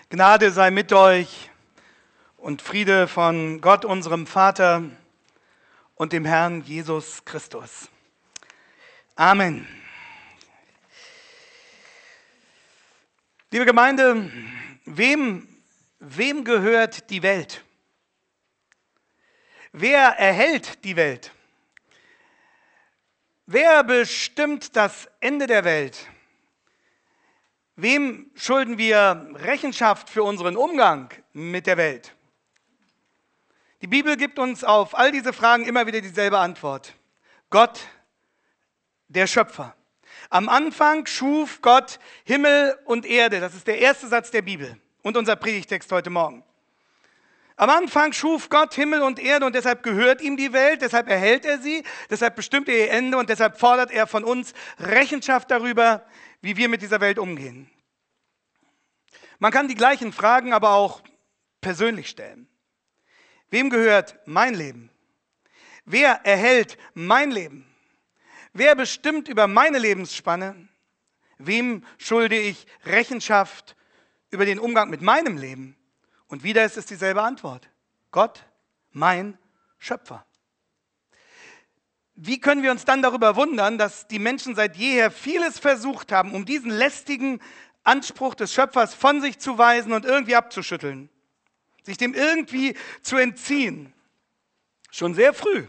Gnade sei mit euch und Friede von Gott, unserem Vater und dem Herrn Jesus Christus. Amen. Liebe Gemeinde, wem gehört die Welt? Wer erhält die Welt? Wer bestimmt das Ende der Welt? Wem schulden wir Rechenschaft für unseren Umgang mit der Welt? Die Bibel gibt uns auf all diese Fragen immer wieder dieselbe Antwort. Gott, der Schöpfer. Am Anfang schuf Gott Himmel und Erde. Das ist der erste Satz der Bibel und unser Predigtext heute Morgen. Am Anfang schuf Gott Himmel und Erde und deshalb gehört ihm die Welt, deshalb erhält er sie, deshalb bestimmt er ihr Ende und deshalb fordert er von uns Rechenschaft darüber, wie wir mit dieser Welt umgehen. Man kann die gleichen Fragen aber auch persönlich stellen. Wem gehört mein Leben? Wer erhält mein Leben? Wer bestimmt über meine Lebensspanne? Wem schulde ich Rechenschaft über den Umgang mit meinem Leben? Und wieder ist es dieselbe Antwort. Gott, mein Schöpfer. Wie können wir uns dann darüber wundern, dass die Menschen seit jeher vieles versucht haben, um diesen lästigen Anspruch des Schöpfers von sich zu weisen und irgendwie abzuschütteln, sich dem irgendwie zu entziehen? Schon sehr früh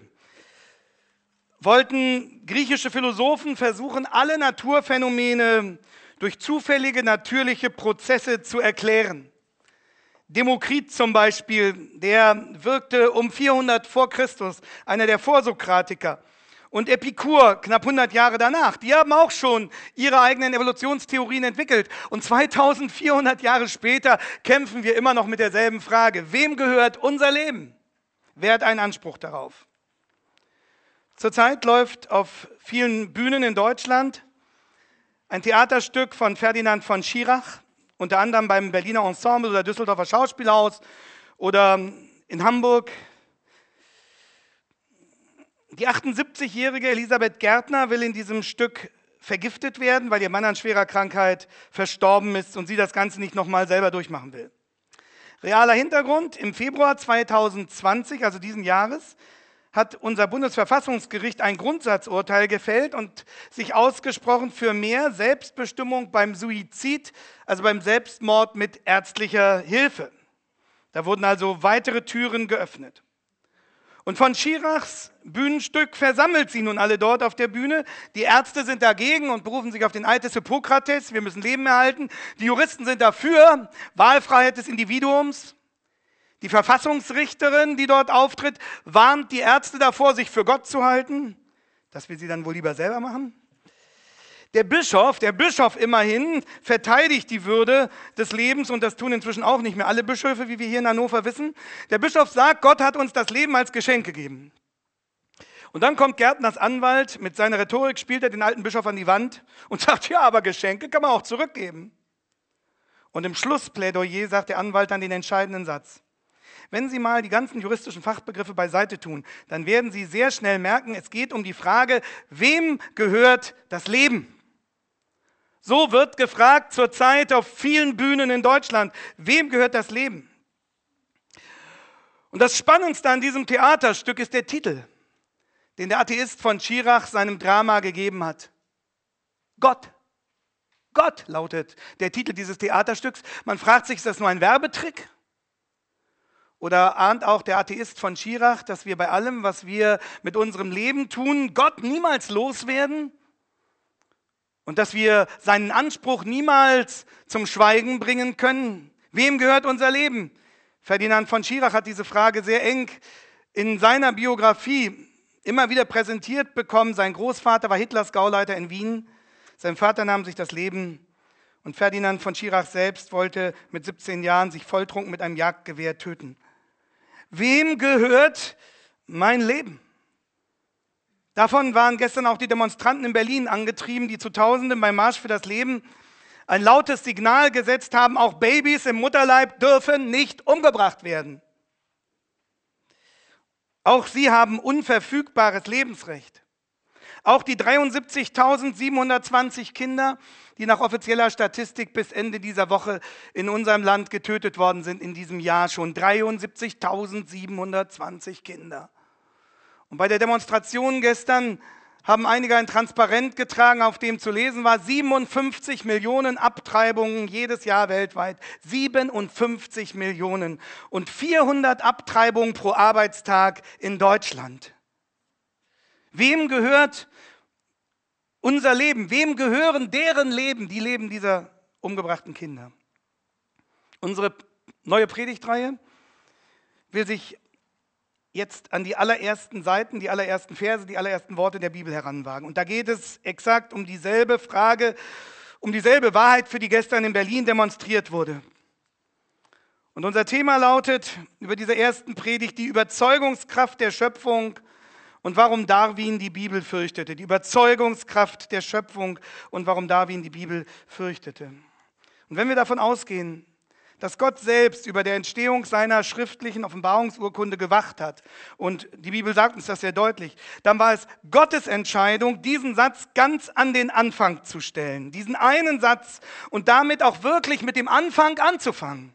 wollten griechische Philosophen versuchen, alle Naturphänomene durch zufällige, natürliche Prozesse zu erklären. Demokrit zum Beispiel, der wirkte um 400 vor Christus, einer der Vorsokratiker. Und Epikur, knapp 100 Jahre danach, die haben auch schon ihre eigenen Evolutionstheorien entwickelt. Und 2400 Jahre später kämpfen wir immer noch mit derselben Frage. Wem gehört unser Leben? Wer hat einen Anspruch darauf? Zurzeit läuft auf vielen Bühnen in Deutschland ein Theaterstück von Ferdinand von Schirach, unter anderem beim Berliner Ensemble oder Düsseldorfer Schauspielhaus oder in Hamburg. Die 78-jährige Elisabeth Gärtner will in diesem Stück vergiftet werden, weil ihr Mann an schwerer Krankheit verstorben ist und sie das Ganze nicht nochmal selber durchmachen will. Realer Hintergrund: Im Februar 2020, also diesen Jahres, hat unser Bundesverfassungsgericht ein Grundsatzurteil gefällt und sich ausgesprochen für mehr Selbstbestimmung beim Suizid, also beim Selbstmord mit ärztlicher Hilfe. Da wurden also weitere Türen geöffnet. Und von Schirachs Bühnenstück versammelt sie nun alle dort auf der Bühne. Die Ärzte sind dagegen und berufen sich auf den Eid des Hippokrates, wir müssen Leben erhalten. Die Juristen sind dafür, Wahlfreiheit des Individuums. Die Verfassungsrichterin, die dort auftritt, warnt die Ärzte davor, sich für Gott zu halten. Das will sie dann wohl lieber selber machen. Der Bischof immerhin, verteidigt die Würde des Lebens und das tun inzwischen auch nicht mehr alle Bischöfe, wie wir hier in Hannover wissen. Der Bischof sagt, Gott hat uns das Leben als Geschenk gegeben. Und dann kommt Gärtners Anwalt, mit seiner Rhetorik spielt er den alten Bischof an die Wand und sagt, ja, aber Geschenke kann man auch zurückgeben. Und im Schlussplädoyer sagt der Anwalt dann den entscheidenden Satz. Wenn Sie mal die ganzen juristischen Fachbegriffe beiseite tun, dann werden Sie sehr schnell merken, es geht um die Frage, wem gehört das Leben? So wird gefragt zurzeit auf vielen Bühnen in Deutschland, wem gehört das Leben? Und das Spannendste an diesem Theaterstück ist der Titel, den der Atheist von Schirach seinem Drama gegeben hat. Gott. Gott lautet der Titel dieses Theaterstücks. Man fragt sich, ist das nur ein Werbetrick? Oder ahnt auch der Atheist von Schirach, dass wir bei allem, was wir mit unserem Leben tun, Gott niemals loswerden? Und dass wir seinen Anspruch niemals zum Schweigen bringen können? Wem gehört unser Leben? Ferdinand von Schirach hat diese Frage sehr eng in seiner Biografie immer wieder präsentiert bekommen. Sein Großvater war Hitlers Gauleiter in Wien. Sein Vater nahm sich das Leben. Und Ferdinand von Schirach selbst wollte mit 17 Jahren sich volltrunken mit einem Jagdgewehr töten. Wem gehört mein Leben? Davon waren gestern auch die Demonstranten in Berlin angetrieben, die zu Tausenden beim Marsch für das Leben ein lautes Signal gesetzt haben, auch Babys im Mutterleib dürfen nicht umgebracht werden. Auch sie haben unverfügbares Lebensrecht. Auch die 73.720 Kinder, die nach offizieller Statistik bis Ende dieser Woche in unserem Land getötet worden sind, in diesem Jahr schon 73.720 Kinder. Und bei der Demonstration gestern haben einige ein Transparent getragen, auf dem zu lesen war, 57 Millionen Abtreibungen jedes Jahr weltweit. 57 Millionen und 400 Abtreibungen pro Arbeitstag in Deutschland. Wem gehört unser Leben? Wem gehören deren Leben, die Leben dieser umgebrachten Kinder? Unsere neue Predigtreihe will sich jetzt an die allerersten Seiten, die allerersten Verse, die allerersten Worte der Bibel heranwagen. Und da geht es exakt um dieselbe Frage, um dieselbe Wahrheit, für die gestern in Berlin demonstriert wurde. Und unser Thema lautet über diese ersten Predigt die Überzeugungskraft der Schöpfung und warum Darwin die Bibel fürchtete. Die Überzeugungskraft der Schöpfung und warum Darwin die Bibel fürchtete. Und wenn wir davon ausgehen, dass Gott selbst über der Entstehung seiner schriftlichen Offenbarungsurkunde gewacht hat, und die Bibel sagt uns das sehr deutlich, dann war es Gottes Entscheidung, diesen Satz ganz an den Anfang zu stellen, diesen einen Satz und damit auch wirklich mit dem Anfang anzufangen.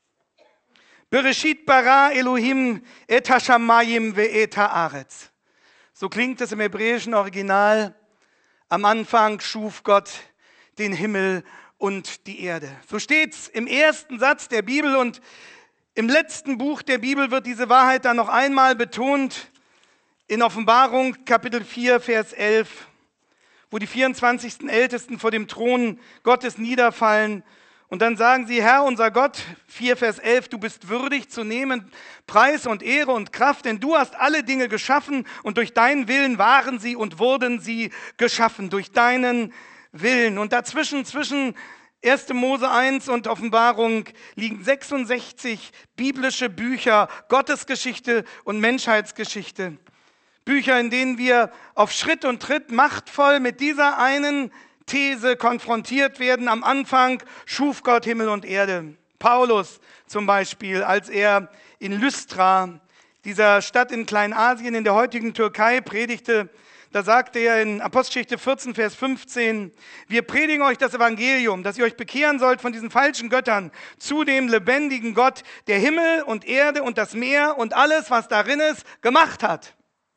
Bereshit bara Elohim et hashamayim ve'et haaretz. So klingt es im hebräischen Original. Am Anfang schuf Gott den Himmel und die Erde. So steht es im ersten Satz der Bibel und im letzten Buch der Bibel wird diese Wahrheit dann noch einmal betont in Offenbarung Kapitel 4, Vers 11, wo die 24. Ältesten vor dem Thron Gottes niederfallen und dann sagen sie, Herr, unser Gott, 4, Vers 11, du bist würdig zu nehmen Preis und Ehre und Kraft, denn du hast alle Dinge geschaffen und durch deinen Willen waren sie und wurden sie geschaffen, durch deinen Willen. Und dazwischen, zwischen 1. Mose 1 und Offenbarung liegen 66 biblische Bücher, Gottesgeschichte und Menschheitsgeschichte. Bücher, in denen wir auf Schritt und Tritt machtvoll mit dieser einen These konfrontiert werden. Am Anfang schuf Gott Himmel und Erde. Paulus zum Beispiel, als er in Lystra, dieser Stadt in Kleinasien in der heutigen Türkei, predigte, da sagte er in Apostelgeschichte 14, Vers 15, wir predigen euch das Evangelium, dass ihr euch bekehren sollt von diesen falschen Göttern zu dem lebendigen Gott, der Himmel und Erde und das Meer und alles, was darin ist, gemacht hat.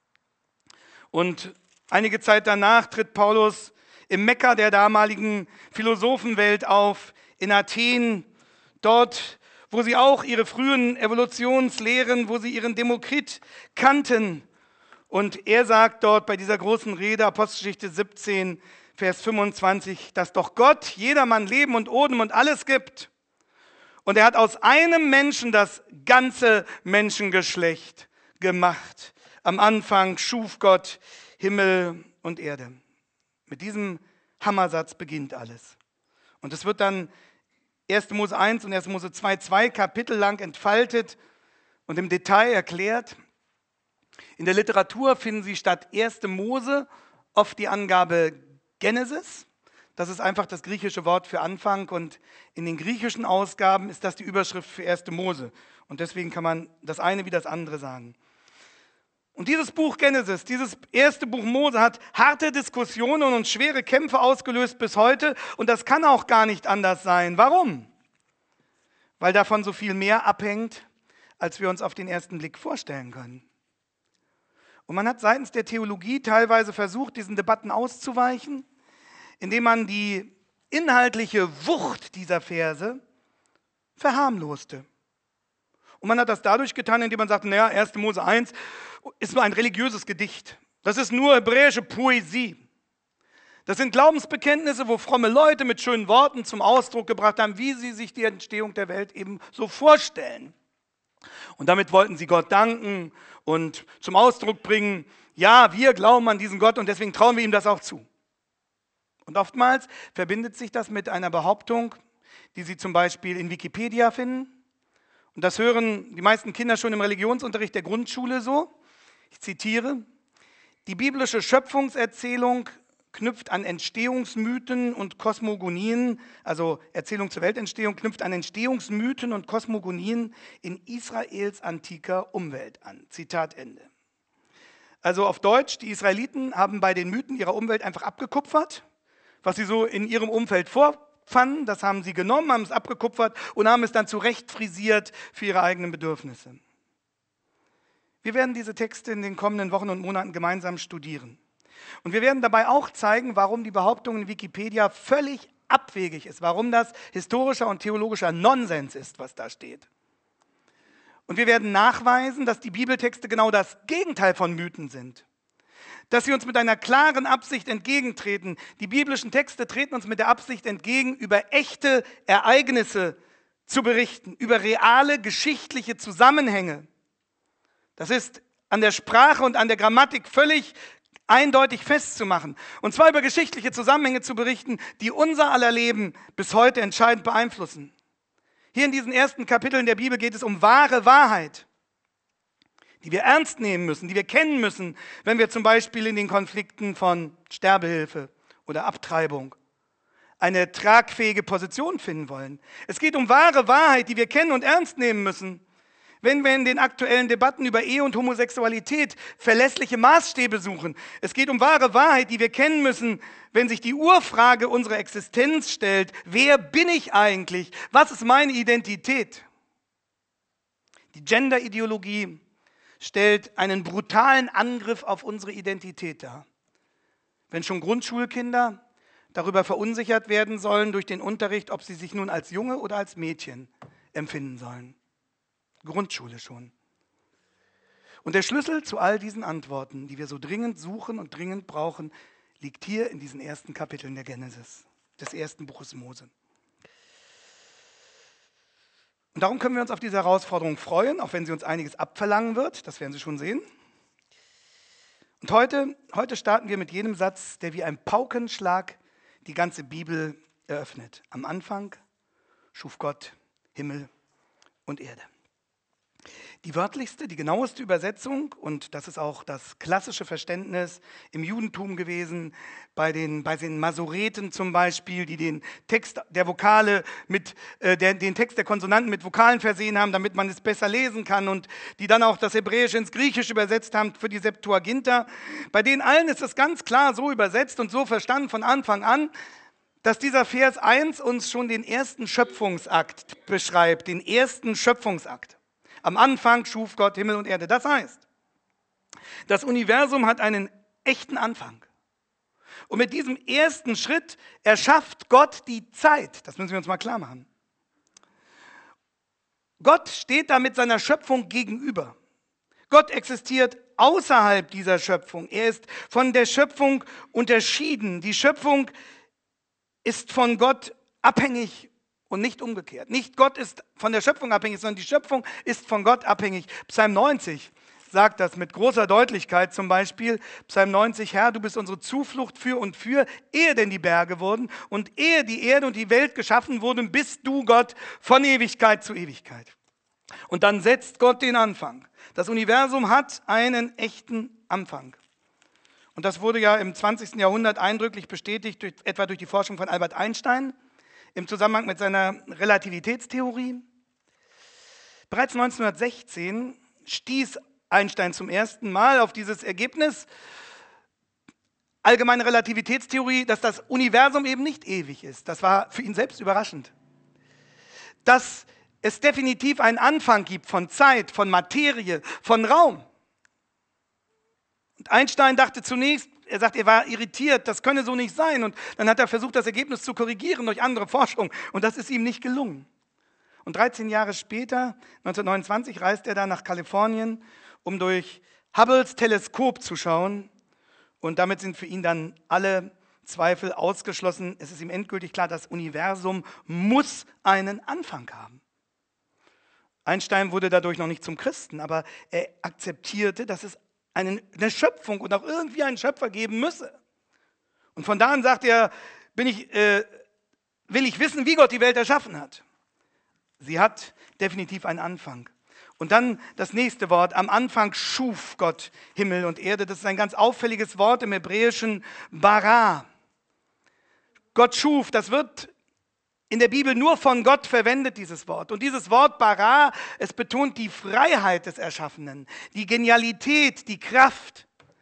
Und einige Zeit danach tritt Paulus im Mekka der damaligen Philosophenwelt auf, in Athen, dort, wo sie auch ihre frühen Evolutionslehren, wo sie ihren Demokrit kannten. Und er sagt dort bei dieser großen Rede, Apostelgeschichte 17, Vers 25, dass doch Gott jedermann Leben und Odem und alles gibt. Und er hat aus einem Menschen das ganze Menschengeschlecht gemacht. Am Anfang schuf Gott Himmel und Erde. Mit diesem Hammersatz beginnt alles. Und es wird dann 1. Mose 1 und 1. Mose 2, 2 Kapitel lang entfaltet und im Detail erklärt. In der Literatur finden Sie statt 1. Mose oft die Angabe Genesis. Das ist einfach das griechische Wort für Anfang und in den griechischen Ausgaben ist das die Überschrift für 1. Mose. Und deswegen kann man das eine wie das andere sagen. Und dieses Buch Genesis, dieses erste Buch Mose hat harte Diskussionen und schwere Kämpfe ausgelöst bis heute. Und das kann auch gar nicht anders sein. Warum? Weil davon so viel mehr abhängt, als wir uns auf den ersten Blick vorstellen können. Und man hat seitens der Theologie teilweise versucht, diesen Debatten auszuweichen, indem man die inhaltliche Wucht dieser Verse verharmloste. Und man hat das dadurch getan, indem man sagte, naja, 1. Mose 1 ist nur ein religiöses Gedicht. Das ist nur hebräische Poesie. Das sind Glaubensbekenntnisse, wo fromme Leute mit schönen Worten zum Ausdruck gebracht haben, wie sie sich die Entstehung der Welt eben so vorstellen. Und damit wollten sie Gott danken und zum Ausdruck bringen, ja, wir glauben an diesen Gott und deswegen trauen wir ihm das auch zu. Und oftmals verbindet sich das mit einer Behauptung, die Sie zum Beispiel in Wikipedia finden. Und das hören die meisten Kinder schon im Religionsunterricht der Grundschule so. Ich zitiere, die biblische Schöpfungserzählung knüpft an Entstehungsmythen und Kosmogonien, also Erzählung zur Weltentstehung, knüpft an Entstehungsmythen und Kosmogonien in Israels antiker Umwelt an. Zitat Ende. Also auf Deutsch, die Israeliten haben bei den Mythen ihrer Umwelt einfach abgekupfert, was sie so in ihrem Umfeld vorfanden, das haben sie genommen, haben es abgekupfert und haben es dann zurecht frisiert für ihre eigenen Bedürfnisse. Wir werden diese Texte in den kommenden Wochen und Monaten gemeinsam studieren. Und wir werden dabei auch zeigen, warum die Behauptung in Wikipedia völlig abwegig ist, warum das historischer und theologischer Nonsens ist, was da steht. Und wir werden nachweisen, dass die Bibeltexte genau das Gegenteil von Mythen sind. Dass sie uns mit einer klaren Absicht entgegentreten. Die biblischen Texte treten uns mit der Absicht entgegen, über echte Ereignisse zu berichten, über reale geschichtliche Zusammenhänge. Das ist an der Sprache und an der Grammatik völlig eindeutig festzumachen. Und zwar über geschichtliche Zusammenhänge zu berichten, die unser aller Leben bis heute entscheidend beeinflussen. Hier in diesen ersten Kapiteln der Bibel geht es um wahre Wahrheit, die wir ernst nehmen müssen, die wir kennen müssen, wenn wir zum Beispiel in den Konflikten von Sterbehilfe oder Abtreibung eine tragfähige Position finden wollen. Es geht um wahre Wahrheit, die wir kennen und ernst nehmen müssen, wenn wir in den aktuellen Debatten über Ehe und Homosexualität verlässliche Maßstäbe suchen. Es geht um wahre Wahrheit, die wir kennen müssen, wenn sich die Urfrage unserer Existenz stellt. Wer bin ich eigentlich? Was ist meine Identität? Die Gender-Ideologie stellt einen brutalen Angriff auf unsere Identität dar. Wenn schon Grundschulkinder darüber verunsichert werden sollen durch den Unterricht, ob sie sich nun als Junge oder als Mädchen empfinden sollen. Grundschule schon. Und der Schlüssel zu all diesen Antworten, die wir so dringend suchen und dringend brauchen, liegt hier in diesen ersten Kapiteln der Genesis, des ersten Buches Mose. Und darum können wir uns auf diese Herausforderung freuen, auch wenn sie uns einiges abverlangen wird, das werden Sie schon sehen. Und heute starten wir mit jenem Satz, der wie ein Paukenschlag die ganze Bibel eröffnet. Am Anfang schuf Gott Himmel und Erde. Die wörtlichste, die genaueste Übersetzung, und das ist auch das klassische Verständnis im Judentum gewesen, bei den Masoreten zum Beispiel, die den Text der Vokale den Text der Konsonanten mit Vokalen versehen haben, damit man es besser lesen kann, und die dann auch das Hebräische ins Griechische übersetzt haben für die Septuaginta. Bei denen allen ist es ganz klar so übersetzt und so verstanden von Anfang an, dass dieser Vers 1 uns schon den ersten Schöpfungsakt beschreibt, den ersten Schöpfungsakt. Am Anfang schuf Gott Himmel und Erde. Das heißt, das Universum hat einen echten Anfang. Und mit diesem ersten Schritt erschafft Gott die Zeit. Das müssen wir uns mal klar machen. Gott steht da mit seiner Schöpfung gegenüber. Gott existiert außerhalb dieser Schöpfung. Er ist von der Schöpfung unterschieden. Die Schöpfung ist von Gott abhängig und nicht umgekehrt. Nicht Gott ist von der Schöpfung abhängig, sondern die Schöpfung ist von Gott abhängig. Psalm 90 sagt das mit großer Deutlichkeit zum Beispiel. Psalm 90, Herr, du bist unsere Zuflucht für und für, ehe denn die Berge wurden und ehe die Erde und die Welt geschaffen wurden, bist du Gott von Ewigkeit zu Ewigkeit. Und dann setzt Gott den Anfang. Das Universum hat einen echten Anfang. Und das wurde ja im 20. Jahrhundert eindrücklich bestätigt, etwa durch die Forschung von Albert Einstein, im Zusammenhang mit seiner Relativitätstheorie. Bereits 1916 stieß Einstein zum ersten Mal auf dieses Ergebnis, allgemeine Relativitätstheorie, dass das Universum eben nicht ewig ist. Das war für ihn selbst überraschend. Dass es definitiv einen Anfang gibt von Zeit, von Materie, von Raum. Und Einstein dachte zunächst, er sagt, er war irritiert, das könne so nicht sein. Und dann hat er versucht, das Ergebnis zu korrigieren durch andere Forschung. Und das ist ihm nicht gelungen. Und 13 Jahre später, 1929, reist er dann nach Kalifornien, um durch Hubbles Teleskop zu schauen. Und damit sind für ihn dann alle Zweifel ausgeschlossen. Es ist ihm endgültig klar, das Universum muss einen Anfang haben. Einstein wurde dadurch noch nicht zum Christen, aber er akzeptierte, dass es eine Schöpfung und auch irgendwie einen Schöpfer geben müsse. Und von da an sagt er, will ich wissen, wie Gott die Welt erschaffen hat. Sie hat definitiv einen Anfang. Und dann das nächste Wort, am Anfang schuf Gott Himmel und Erde. Das ist ein ganz auffälliges Wort im Hebräischen, bara. Gott schuf, das wird in der Bibel nur von Gott verwendet, dieses Wort. Und dieses Wort bara, es betont die Freiheit des Erschaffenen, die Genialität, die Kraft.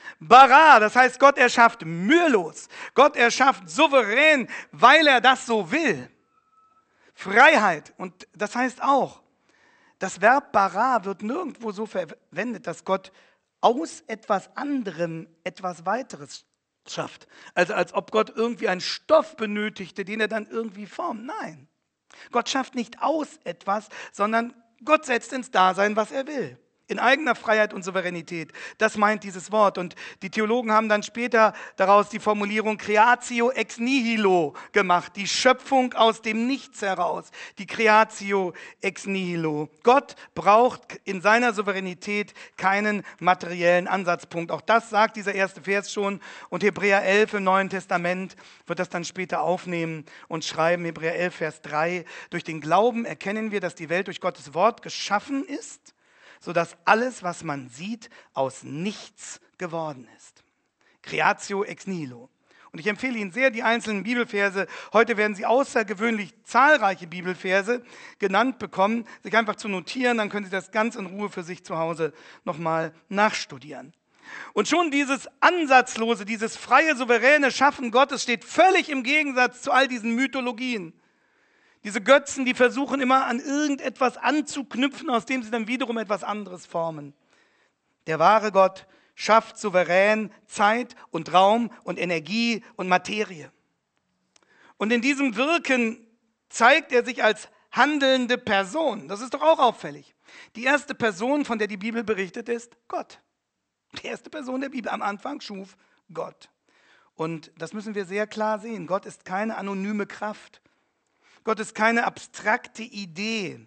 Bara, das heißt, Gott erschafft mühelos. Gott erschafft souverän, weil er das so will. Freiheit. Und das heißt auch, das Verb bara wird nirgendwo so verwendet, dass Gott aus etwas anderem etwas weiteres schafft. Also als ob Gott irgendwie einen Stoff benötigte, den er dann irgendwie formt. Nein, Gott schafft nicht aus etwas, sondern Gott setzt ins Dasein, was er will. In eigener Freiheit und Souveränität. Das meint dieses Wort. Und die Theologen haben dann später daraus die Formulierung Creatio ex nihilo gemacht. Die Schöpfung aus dem Nichts heraus. Die Creatio ex nihilo. Gott braucht in seiner Souveränität keinen materiellen Ansatzpunkt. Auch das sagt dieser erste Vers schon. Und Hebräer 11 im Neuen Testament wird das dann später aufnehmen und schreiben. Hebräer 11, Vers 3. Durch den Glauben erkennen wir, dass die Welt durch Gottes Wort geschaffen ist, sodass alles, was man sieht, aus nichts geworden ist. Creatio ex nihilo. Und ich empfehle Ihnen sehr die einzelnen Bibelverse. Heute werden Sie außergewöhnlich zahlreiche Bibelverse genannt bekommen, sich einfach zu notieren, dann können Sie das ganz in Ruhe für sich zu Hause nochmal nachstudieren. Und schon dieses ansatzlose, dieses freie, souveräne Schaffen Gottes steht völlig im Gegensatz zu all diesen Mythologien. Diese Götzen, die versuchen immer an irgendetwas anzuknüpfen, aus dem sie dann wiederum etwas anderes formen. Der wahre Gott schafft souverän Zeit und Raum und Energie und Materie. Und in diesem Wirken zeigt er sich als handelnde Person. Das ist doch auch auffällig. Die erste Person, von der die Bibel berichtet, ist Gott. Die erste Person der Bibel am Anfang schuf Gott. Und das müssen wir sehr klar sehen. Gott ist keine anonyme Kraft. Gott ist keine abstrakte Idee,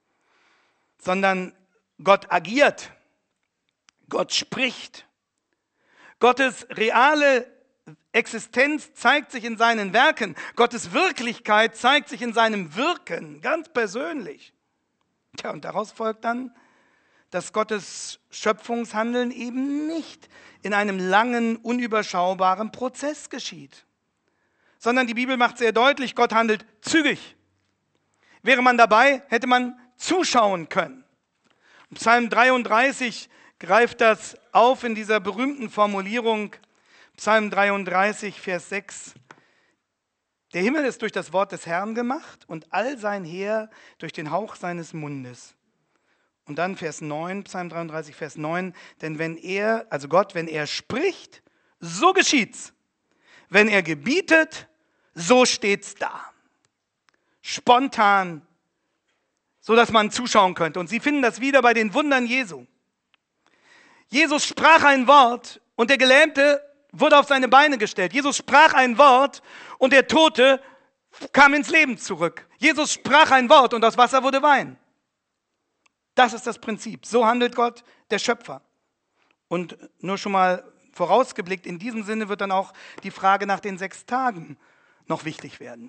sondern Gott agiert, Gott spricht. Gottes reale Existenz zeigt sich in seinen Werken. Gottes Wirklichkeit zeigt sich in seinem Wirken, ganz persönlich. Tja, und daraus folgt dann, dass Gottes Schöpfungshandeln eben nicht in einem langen, unüberschaubaren Prozess geschieht, sondern die Bibel macht sehr deutlich, Gott handelt zügig. Wäre man dabei, hätte man zuschauen können. Psalm 33 greift das auf in dieser berühmten Formulierung, Psalm 33, Vers 6. Der Himmel ist durch das Wort des Herrn gemacht und all sein Heer durch den Hauch seines Mundes. Und dann Vers 9, Psalm 33, Vers 9, denn wenn er, also Gott, wenn er spricht, so geschieht's. Wenn er gebietet, so steht's da. Spontan, so dass man zuschauen könnte. Und Sie finden das wieder bei den Wundern Jesu. Jesus sprach ein Wort und der Gelähmte wurde auf seine Beine gestellt. Jesus sprach ein Wort und der Tote kam ins Leben zurück. Jesus sprach ein Wort und aus Wasser wurde Wein. Das ist das Prinzip. So handelt Gott, der Schöpfer. Und nur schon mal vorausgeblickt, in diesem Sinne wird dann auch die Frage nach den 6 Tagen noch wichtig werden.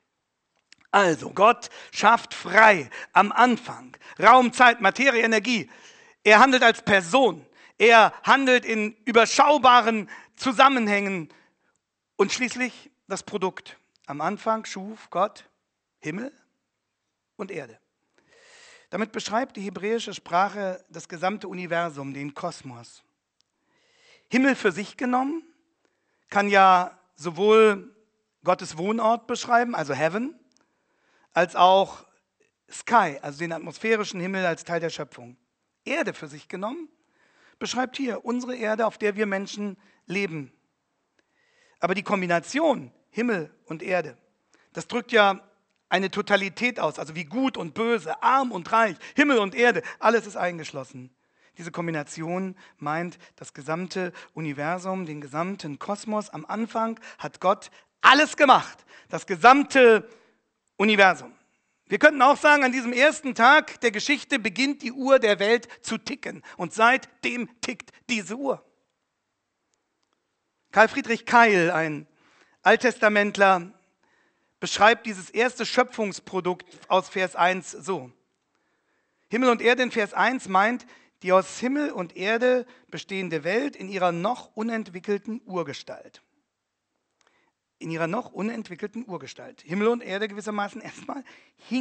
Also, Gott schafft frei am Anfang Raum, Zeit, Materie, Energie. Er handelt als Person. Er handelt in überschaubaren Zusammenhängen. Und schließlich das Produkt. Am Anfang schuf Gott Himmel und Erde. Damit beschreibt die hebräische Sprache das gesamte Universum, den Kosmos. Himmel für sich genommen kann ja sowohl Gottes Wohnort beschreiben, also Heaven, als auch Sky, also den atmosphärischen Himmel als Teil der Schöpfung. Erde für sich genommen beschreibt hier unsere Erde, auf der wir Menschen leben. Aber die Kombination Himmel und Erde, das drückt ja eine Totalität aus, also wie gut und böse, arm und reich, Himmel und Erde, alles ist eingeschlossen. Diese Kombination meint das gesamte Universum, den gesamten Kosmos. Am Anfang hat Gott alles gemacht, das gesamte Universum. Wir könnten auch sagen, an diesem ersten Tag der Geschichte beginnt die Uhr der Welt zu ticken. Und seitdem tickt diese Uhr. Karl Friedrich Keil, ein Alttestamentler, beschreibt dieses erste Schöpfungsprodukt aus Vers 1 so. Himmel und Erde in Vers 1 meint, die aus Himmel und Erde bestehende Welt in ihrer noch unentwickelten Urgestalt. In ihrer noch unentwickelten Urgestalt. Himmel und Erde gewissermaßen erstmal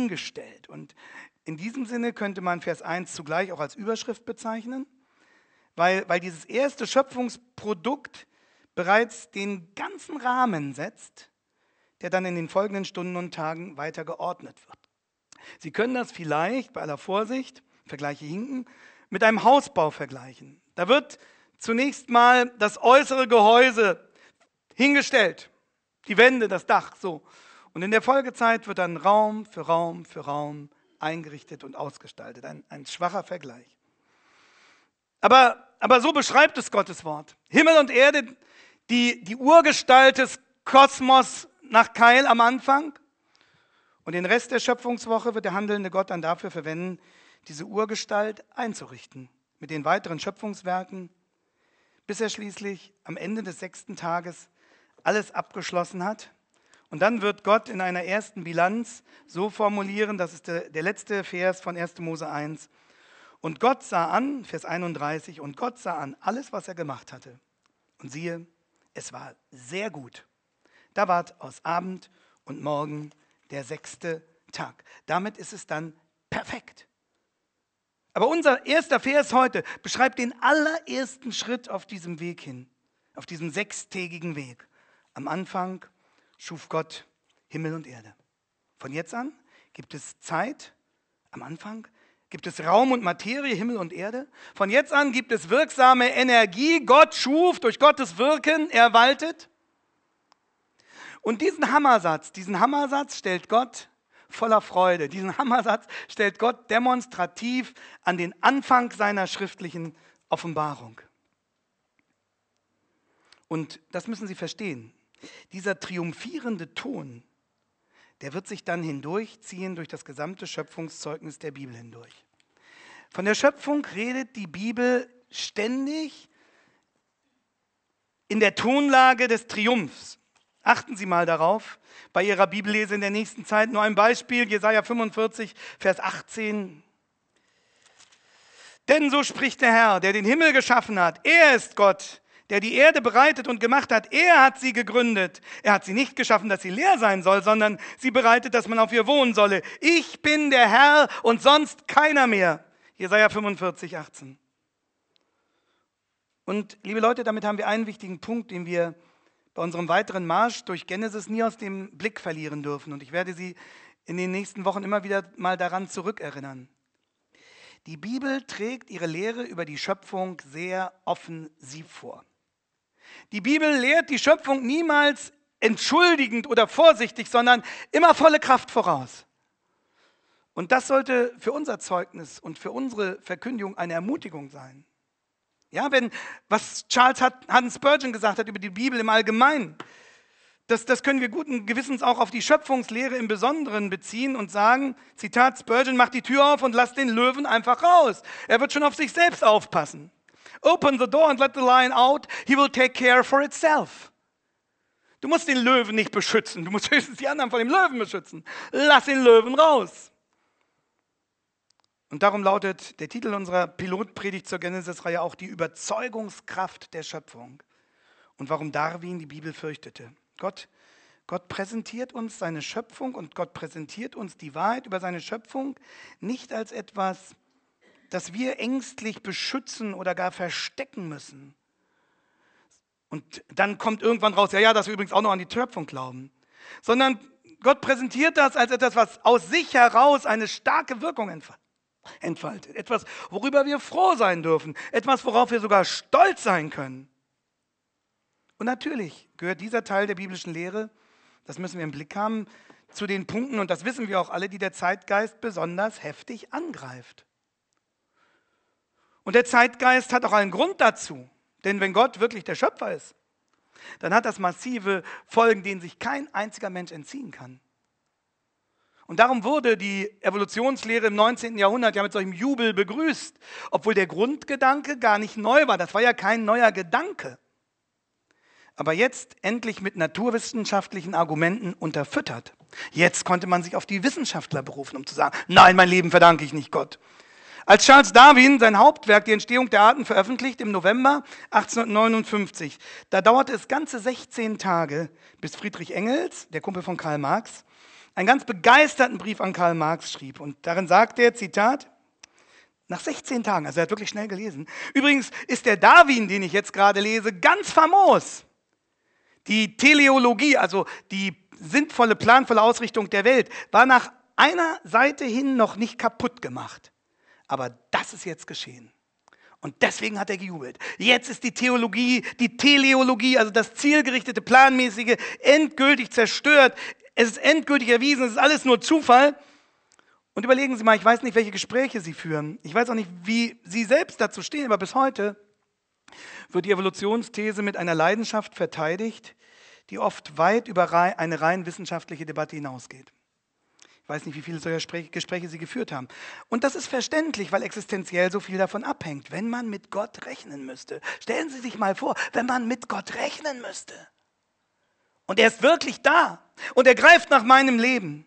hingestellt. Und in diesem Sinne könnte man Vers 1 zugleich auch als Überschrift bezeichnen, weil dieses erste Schöpfungsprodukt bereits den ganzen Rahmen setzt, der dann in den folgenden Stunden und Tagen weiter geordnet wird. Sie können das vielleicht, bei aller Vorsicht, Vergleiche hinken, mit einem Hausbau vergleichen. Da wird zunächst mal das äußere Gehäuse hingestellt, die Wände, das Dach, so. Und in der Folgezeit wird dann Raum für Raum für Raum eingerichtet und ausgestaltet. Ein schwacher Vergleich. Aber so beschreibt es Gottes Wort. Himmel und Erde, die Urgestalt des Kosmos nach Keil am Anfang. Und den Rest der Schöpfungswoche wird der handelnde Gott dann dafür verwenden, diese Urgestalt einzurichten. Mit den weiteren Schöpfungswerken, bis er schließlich am Ende des 6. Tages alles abgeschlossen hat. Und dann wird Gott in einer ersten Bilanz so formulieren, das ist der letzte Vers von 1. Mose 1. Und Gott sah an, Vers 31, und Gott sah an alles, was er gemacht hatte. Und siehe, es war sehr gut. Da ward aus Abend und Morgen der 6. Tag. Damit ist es dann perfekt. Aber unser erster Vers heute beschreibt den allerersten Schritt auf diesem Weg hin, auf diesem 6-tägigen Weg. Am Anfang schuf Gott Himmel und Erde. Von jetzt an gibt es Zeit, am Anfang gibt es Raum und Materie, Himmel und Erde. Von jetzt an gibt es wirksame Energie. Gott schuf, durch Gottes Wirken, er waltet. Und diesen Hammersatz stellt Gott voller Freude. Diesen Hammersatz stellt Gott demonstrativ an den Anfang seiner schriftlichen Offenbarung. Und das müssen Sie verstehen. Dieser triumphierende Ton, der wird sich dann hindurchziehen durch das gesamte Schöpfungszeugnis der Bibel hindurch. Von der Schöpfung redet die Bibel ständig in der Tonlage des Triumphs. Achten Sie mal darauf, bei Ihrer Bibellese in der nächsten Zeit. Nur ein Beispiel, Jesaja 45, Vers 18. Denn so spricht der Herr, der den Himmel geschaffen hat. Er ist Gott, der die Erde bereitet und gemacht hat. Er hat sie gegründet. Er hat sie nicht geschaffen, dass sie leer sein soll, sondern sie bereitet, dass man auf ihr wohnen solle. Ich bin der Herr und sonst keiner mehr. Jesaja 45, 18. Und liebe Leute, damit haben wir einen wichtigen Punkt, den wir bei unserem weiteren Marsch durch Genesis nie aus dem Blick verlieren dürfen. Und ich werde Sie in den nächsten Wochen immer wieder mal daran zurückerinnern. Die Bibel trägt ihre Lehre über die Schöpfung sehr offensiv vor. Die Bibel lehrt die Schöpfung niemals entschuldigend oder vorsichtig, sondern immer volle Kraft voraus. Und das sollte für unser Zeugnis und für unsere Verkündigung eine Ermutigung sein. Ja, was Charles Haddon Spurgeon gesagt hat über die Bibel im Allgemeinen, das können wir guten Gewissens auch auf die Schöpfungslehre im Besonderen beziehen und sagen, Zitat Spurgeon, mach die Tür auf und lass den Löwen einfach raus. Er wird schon auf sich selbst aufpassen. Open the door and let the lion out, he will take care for itself. Du musst den Löwen nicht beschützen, du musst höchstens die anderen vor dem Löwen beschützen. Lass den Löwen raus. Und darum lautet der Titel unserer Pilotpredigt zur Genesis-Reihe auch die Überzeugungskraft der Schöpfung und warum Darwin die Bibel fürchtete. Gott präsentiert uns seine Schöpfung und Gott präsentiert uns die Wahrheit über seine Schöpfung nicht als etwas, das wir ängstlich beschützen oder gar verstecken müssen. Und dann kommt irgendwann raus, ja, dass wir übrigens auch noch an die Schöpfung glauben. Sondern Gott präsentiert das als etwas, was aus sich heraus eine starke Wirkung entfaltet. Etwas, worüber wir froh sein dürfen. Etwas, worauf wir sogar stolz sein können. Und natürlich gehört dieser Teil der biblischen Lehre, das müssen wir im Blick haben, zu den Punkten, und das wissen wir auch alle, die der Zeitgeist besonders heftig angreift. Und der Zeitgeist hat auch einen Grund dazu. Denn wenn Gott wirklich der Schöpfer ist, dann hat das massive Folgen, denen sich kein einziger Mensch entziehen kann. Und darum wurde die Evolutionslehre im 19. Jahrhundert ja mit solchem Jubel begrüßt, obwohl der Grundgedanke gar nicht neu war. Das war ja kein neuer Gedanke. Aber jetzt endlich mit naturwissenschaftlichen Argumenten unterfüttert. Jetzt konnte man sich auf die Wissenschaftler berufen, um zu sagen, nein, mein Leben verdanke ich nicht Gott. Als Charles Darwin sein Hauptwerk, die Entstehung der Arten, veröffentlicht im November 1859, da dauerte es ganze 16 Tage, bis Friedrich Engels, der Kumpel von Karl Marx, einen ganz begeisterten Brief an Karl Marx schrieb. Und darin sagt er, Zitat, Nach 16 Tagen, also er hat wirklich schnell gelesen. Übrigens ist der Darwin, den ich jetzt gerade lese, ganz famos. Die Teleologie, also die sinnvolle, planvolle Ausrichtung der Welt, war nach einer Seite hin noch nicht kaputt gemacht. Aber das ist jetzt geschehen. Und deswegen hat er gejubelt. Jetzt ist die Theologie, die Teleologie, also das zielgerichtete, planmäßige, endgültig zerstört. Es ist endgültig erwiesen, es ist alles nur Zufall. Und überlegen Sie mal, ich weiß nicht, welche Gespräche Sie führen. Ich weiß auch nicht, wie Sie selbst dazu stehen, aber bis heute wird die Evolutionsthese mit einer Leidenschaft verteidigt, die oft weit über eine rein wissenschaftliche Debatte hinausgeht. Ich weiß nicht, wie viele solcher Gespräche Sie geführt haben. Und das ist verständlich, weil existenziell so viel davon abhängt. Wenn man mit Gott rechnen müsste. Stellen Sie sich mal vor, wenn man mit Gott rechnen müsste. Und er ist wirklich da. Und er greift nach meinem Leben.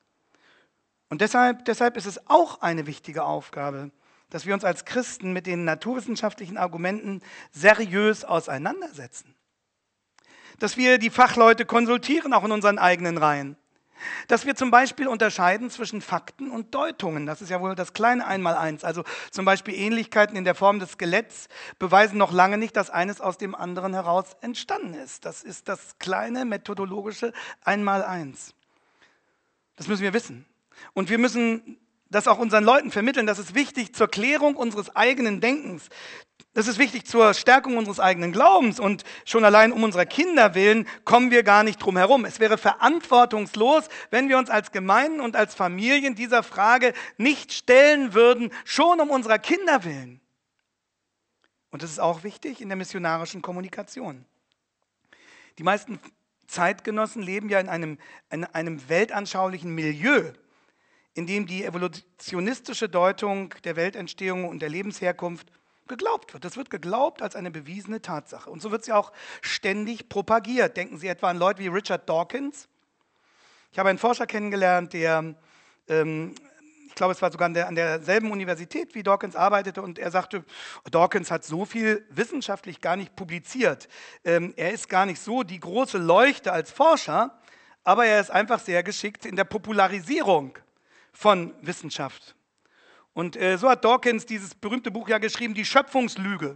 Und deshalb ist es auch eine wichtige Aufgabe, dass wir uns als Christen mit den naturwissenschaftlichen Argumenten seriös auseinandersetzen. Dass wir die Fachleute konsultieren, auch in unseren eigenen Reihen. Dass wir zum Beispiel unterscheiden zwischen Fakten und Deutungen. Das ist ja wohl das kleine Einmaleins. Also zum Beispiel Ähnlichkeiten in der Form des Skeletts beweisen noch lange nicht, dass eines aus dem anderen heraus entstanden ist. Das ist das kleine methodologische Einmaleins. Das müssen wir wissen. Und wir müssen das auch unseren Leuten vermitteln. Das ist wichtig zur Klärung unseres eigenen Denkens. Das ist wichtig zur Stärkung unseres eigenen Glaubens. Und schon allein um unserer Kinder willen kommen wir gar nicht drum herum. Es wäre verantwortungslos, wenn wir uns als Gemeinden und als Familien dieser Frage nicht stellen würden, schon um unserer Kinder willen. Und das ist auch wichtig in der missionarischen Kommunikation. Die meisten Zeitgenossen leben ja in einem weltanschaulichen Milieu, in dem die evolutionistische Deutung der Weltentstehung und der Lebensherkunft geglaubt wird. Das wird geglaubt als eine bewiesene Tatsache. Und so wird sie auch ständig propagiert. Denken Sie etwa an Leute wie Richard Dawkins. Ich habe einen Forscher kennengelernt, der, ich glaube, es war sogar an derselben Universität, wie Dawkins arbeitete, und er sagte, Dawkins hat so viel wissenschaftlich gar nicht publiziert. Er ist gar nicht so die große Leuchte als Forscher, aber er ist einfach sehr geschickt in der Popularisierung von Wissenschaft. Und so hat Dawkins dieses berühmte Buch ja geschrieben, Die Schöpfungslüge.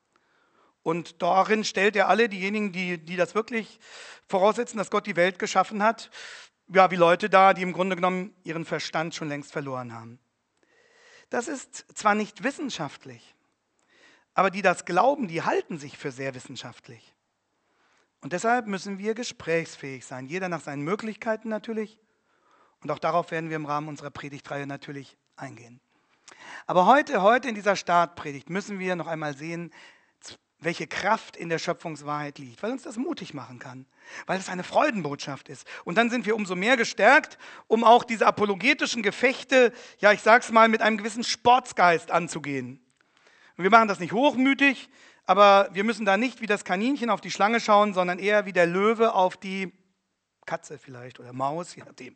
Und darin stellt er alle diejenigen, die das wirklich voraussetzen, dass Gott die Welt geschaffen hat, ja, wie Leute da, die im Grunde genommen ihren Verstand schon längst verloren haben. Das ist zwar nicht wissenschaftlich, aber die das glauben, die halten sich für sehr wissenschaftlich. Und deshalb müssen wir gesprächsfähig sein, jeder nach seinen Möglichkeiten natürlich. Und auch darauf werden wir im Rahmen unserer Predigtreihe natürlich eingehen. Aber heute in dieser Startpredigt müssen wir noch einmal sehen, welche Kraft in der Schöpfungswahrheit liegt, weil uns das mutig machen kann, weil es eine Freudenbotschaft ist. Und dann sind wir umso mehr gestärkt, um auch diese apologetischen Gefechte, ja, ich sag's mal, mit einem gewissen Sportsgeist anzugehen. Und wir machen das nicht hochmütig, aber wir müssen da nicht wie das Kaninchen auf die Schlange schauen, sondern eher wie der Löwe auf die Katze vielleicht oder Maus, je nachdem.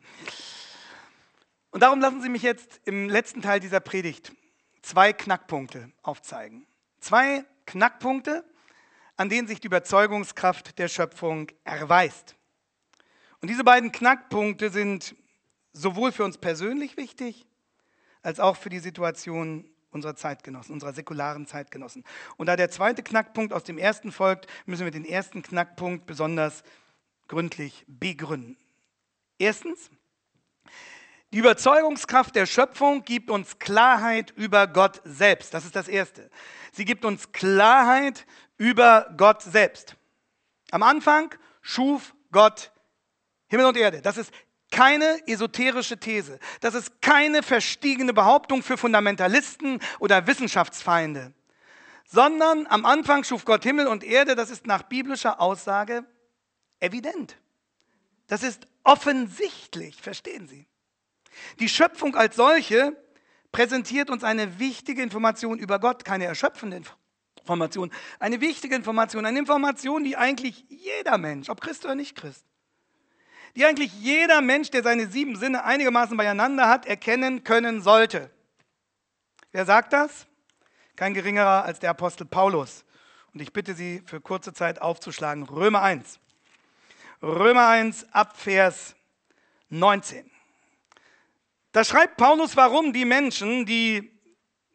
Und darum lassen Sie mich jetzt im letzten Teil dieser Predigt 2 Knackpunkte aufzeigen. 2 Knackpunkte, an denen sich die Überzeugungskraft der Schöpfung erweist. Und diese beiden Knackpunkte sind sowohl für uns persönlich wichtig, als auch für die Situation unserer Zeitgenossen, unserer säkularen Zeitgenossen. Und da der zweite Knackpunkt aus dem ersten folgt, müssen wir den ersten Knackpunkt besonders gründlich begründen. Erstens, die Überzeugungskraft der Schöpfung gibt uns Klarheit über Gott selbst. Das ist das Erste. Sie gibt uns Klarheit über Gott selbst. Am Anfang schuf Gott Himmel und Erde. Das ist keine esoterische These. Das ist keine verstiegene Behauptung für Fundamentalisten oder Wissenschaftsfeinde. Sondern am Anfang schuf Gott Himmel und Erde. Das ist nach biblischer Aussage evident. Das ist offensichtlich, verstehen Sie? Die Schöpfung als solche präsentiert uns eine wichtige Information über Gott, keine erschöpfende Information, eine wichtige Information, eine Information, die eigentlich jeder Mensch, ob Christ oder nicht Christ, die eigentlich jeder Mensch, der seine 7 Sinne einigermaßen beieinander hat, erkennen können sollte. Wer sagt das? Kein geringerer als der Apostel Paulus. Und ich bitte Sie, für kurze Zeit aufzuschlagen, Römer 1. Römer 1 ab Vers 19. Da schreibt Paulus, warum die Menschen, die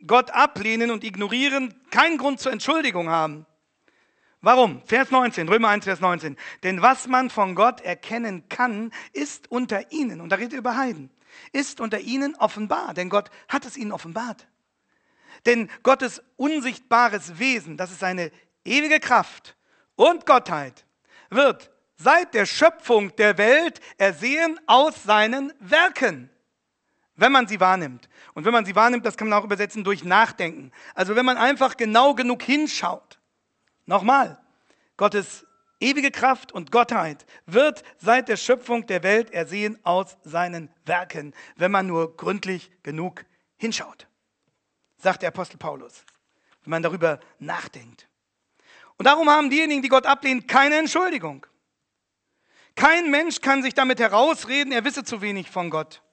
Gott ablehnen und ignorieren, keinen Grund zur Entschuldigung haben. Warum? Vers 19, Römer 1, Vers 19. Denn was man von Gott erkennen kann, ist unter ihnen, und da redet er über Heiden, ist unter ihnen offenbar, denn Gott hat es ihnen offenbart. Denn Gottes unsichtbares Wesen, das ist seine ewige Kraft und Gottheit, wird seit der Schöpfung der Welt ersehen aus seinen Werken, wenn man sie wahrnimmt. Und wenn man sie wahrnimmt, das kann man auch übersetzen durch Nachdenken. Also wenn man einfach genau genug hinschaut. Nochmal, Gottes ewige Kraft und Gottheit wird seit der Schöpfung der Welt ersehen aus seinen Werken, wenn man nur gründlich genug hinschaut, sagt der Apostel Paulus, wenn man darüber nachdenkt. Und darum haben diejenigen, die Gott ablehnen, keine Entschuldigung. Kein Mensch kann sich damit herausreden, er wisse zu wenig von Gott.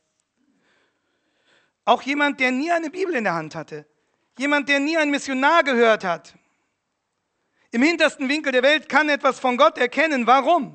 Auch jemand, der nie eine Bibel in der Hand hatte, jemand, der nie einen Missionar gehört hat, im hintersten Winkel der Welt kann etwas von Gott erkennen. Warum?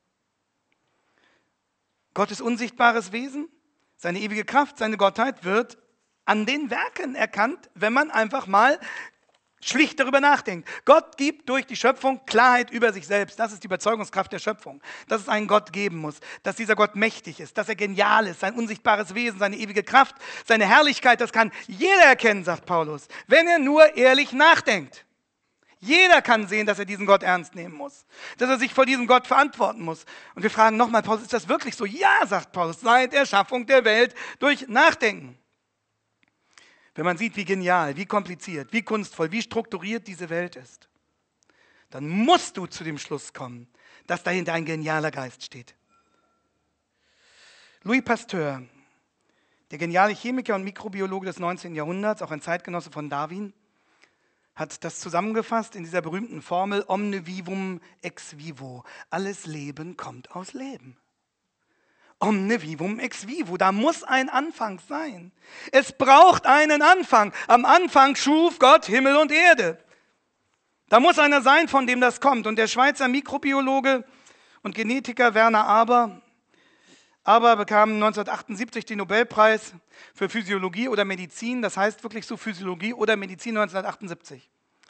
Gottes unsichtbares Wesen, seine ewige Kraft, seine Gottheit wird an den Werken erkannt, wenn man einfach mal schlicht darüber nachdenkt. Gott gibt durch die Schöpfung Klarheit über sich selbst. Das ist die Überzeugungskraft der Schöpfung. Dass es einen Gott geben muss, dass dieser Gott mächtig ist, dass er genial ist, sein unsichtbares Wesen, seine ewige Kraft, seine Herrlichkeit, das kann jeder erkennen, sagt Paulus, wenn er nur ehrlich nachdenkt. Jeder kann sehen, dass er diesen Gott ernst nehmen muss, dass er sich vor diesem Gott verantworten muss. Und wir fragen nochmal, Paulus, ist das wirklich so? Ja, sagt Paulus, seit der Schaffung der Welt durch Nachdenken. Wenn man sieht, wie genial, wie kompliziert, wie kunstvoll, wie strukturiert diese Welt ist, dann musst du zu dem Schluss kommen, dass dahinter ein genialer Geist steht. Louis Pasteur, der geniale Chemiker und Mikrobiologe des 19. Jahrhunderts, auch ein Zeitgenosse von Darwin, hat das zusammengefasst in dieser berühmten Formel Omne vivum ex vivo. Alles Leben kommt aus Leben. Omne vivum ex vivo, da muss ein Anfang sein. Es braucht einen Anfang. Am Anfang schuf Gott Himmel und Erde. Da muss einer sein, von dem das kommt. Und der Schweizer Mikrobiologe und Genetiker Werner Aber bekam 1978 den Nobelpreis für Physiologie oder Medizin. Das heißt wirklich so Physiologie oder Medizin 1978.